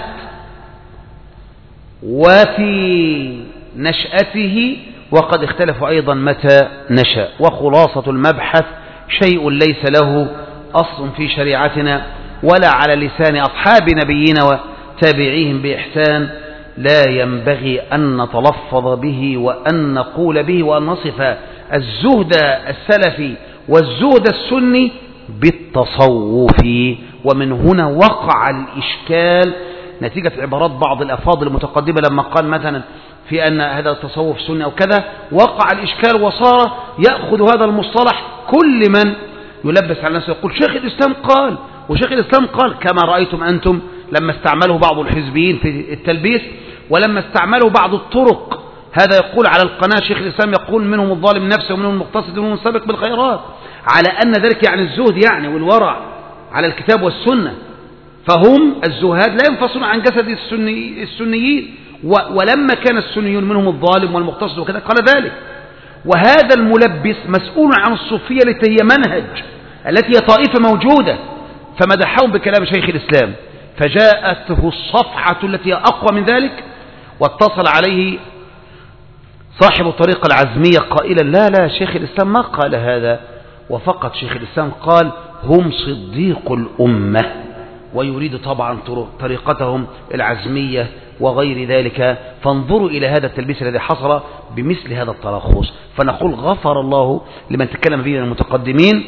وفي نشأته وقد اختلفوا أيضا متى نشأ. وخلاصة المبحث: شيء ليس له أصل في شريعتنا ولا على لسان أصحاب نبينا وتابعيهم بإحسان لا ينبغي أن نتلفظ به وأن نقول به وأن نصف الزهد السلفي والزهد السني بالتصوف. ومن هنا وقع الإشكال نتيجة عبارات بعض الأفاضل المتقدمة لما قال مثلا في أن هذا التصوف سني أو كذا، وقع الإشكال وصار يأخذ هذا المصطلح كل من يلبس على نفسه يقول شيخ الإسلام قال وشيخ الإسلام قال، كما رأيتم أنتم لما استعمله بعض الحزبيين في التلبيس، ولما استعمله بعض الطرق. هذا يقول على القناة شيخ الإسلام يقول منهم الظالم نفسه ومنهم المقتصد ومنهم السابق بالخيرات، على أن ذلك يعني الزهد يعني والورع، على الكتاب والسنة، فهم الزهاد لا ينفصلون عن جسد السني السنيين، ولما كان السنيون منهم الظالم والمقتصد وكذا قال ذلك. وهذا الملبس مسؤول عن الصوفية التي هي منهج، التي هي طائفة موجودة، فمدحهم بكلام شيخ الإسلام، فجاءته الصفحة التي هي أقوى من ذلك، واتصل عليه صاحب الطريقة العزمية قائلا لا لا شيخ الإسلام ما قال هذا، وفقط شيخ الإسلام قال هم صديق الأمة، ويريد طبعا طريقتهم العزمية وغير ذلك. فانظروا إلى هذا التلبيس الذي حصل بمثل هذا التلخص. فنقول غفر الله لمن تكلم به من المتقدمين،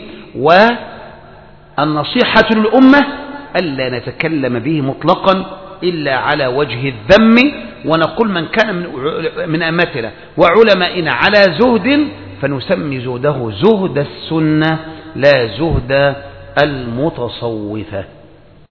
والنصيحة للأمة ألا نتكلم به مطلقا إلا على وجه الذم، ونقول من كان من, من أمتنا وعلمائنا على زهد فنسمي زهده زهد السنة لا زهد المتصوفة.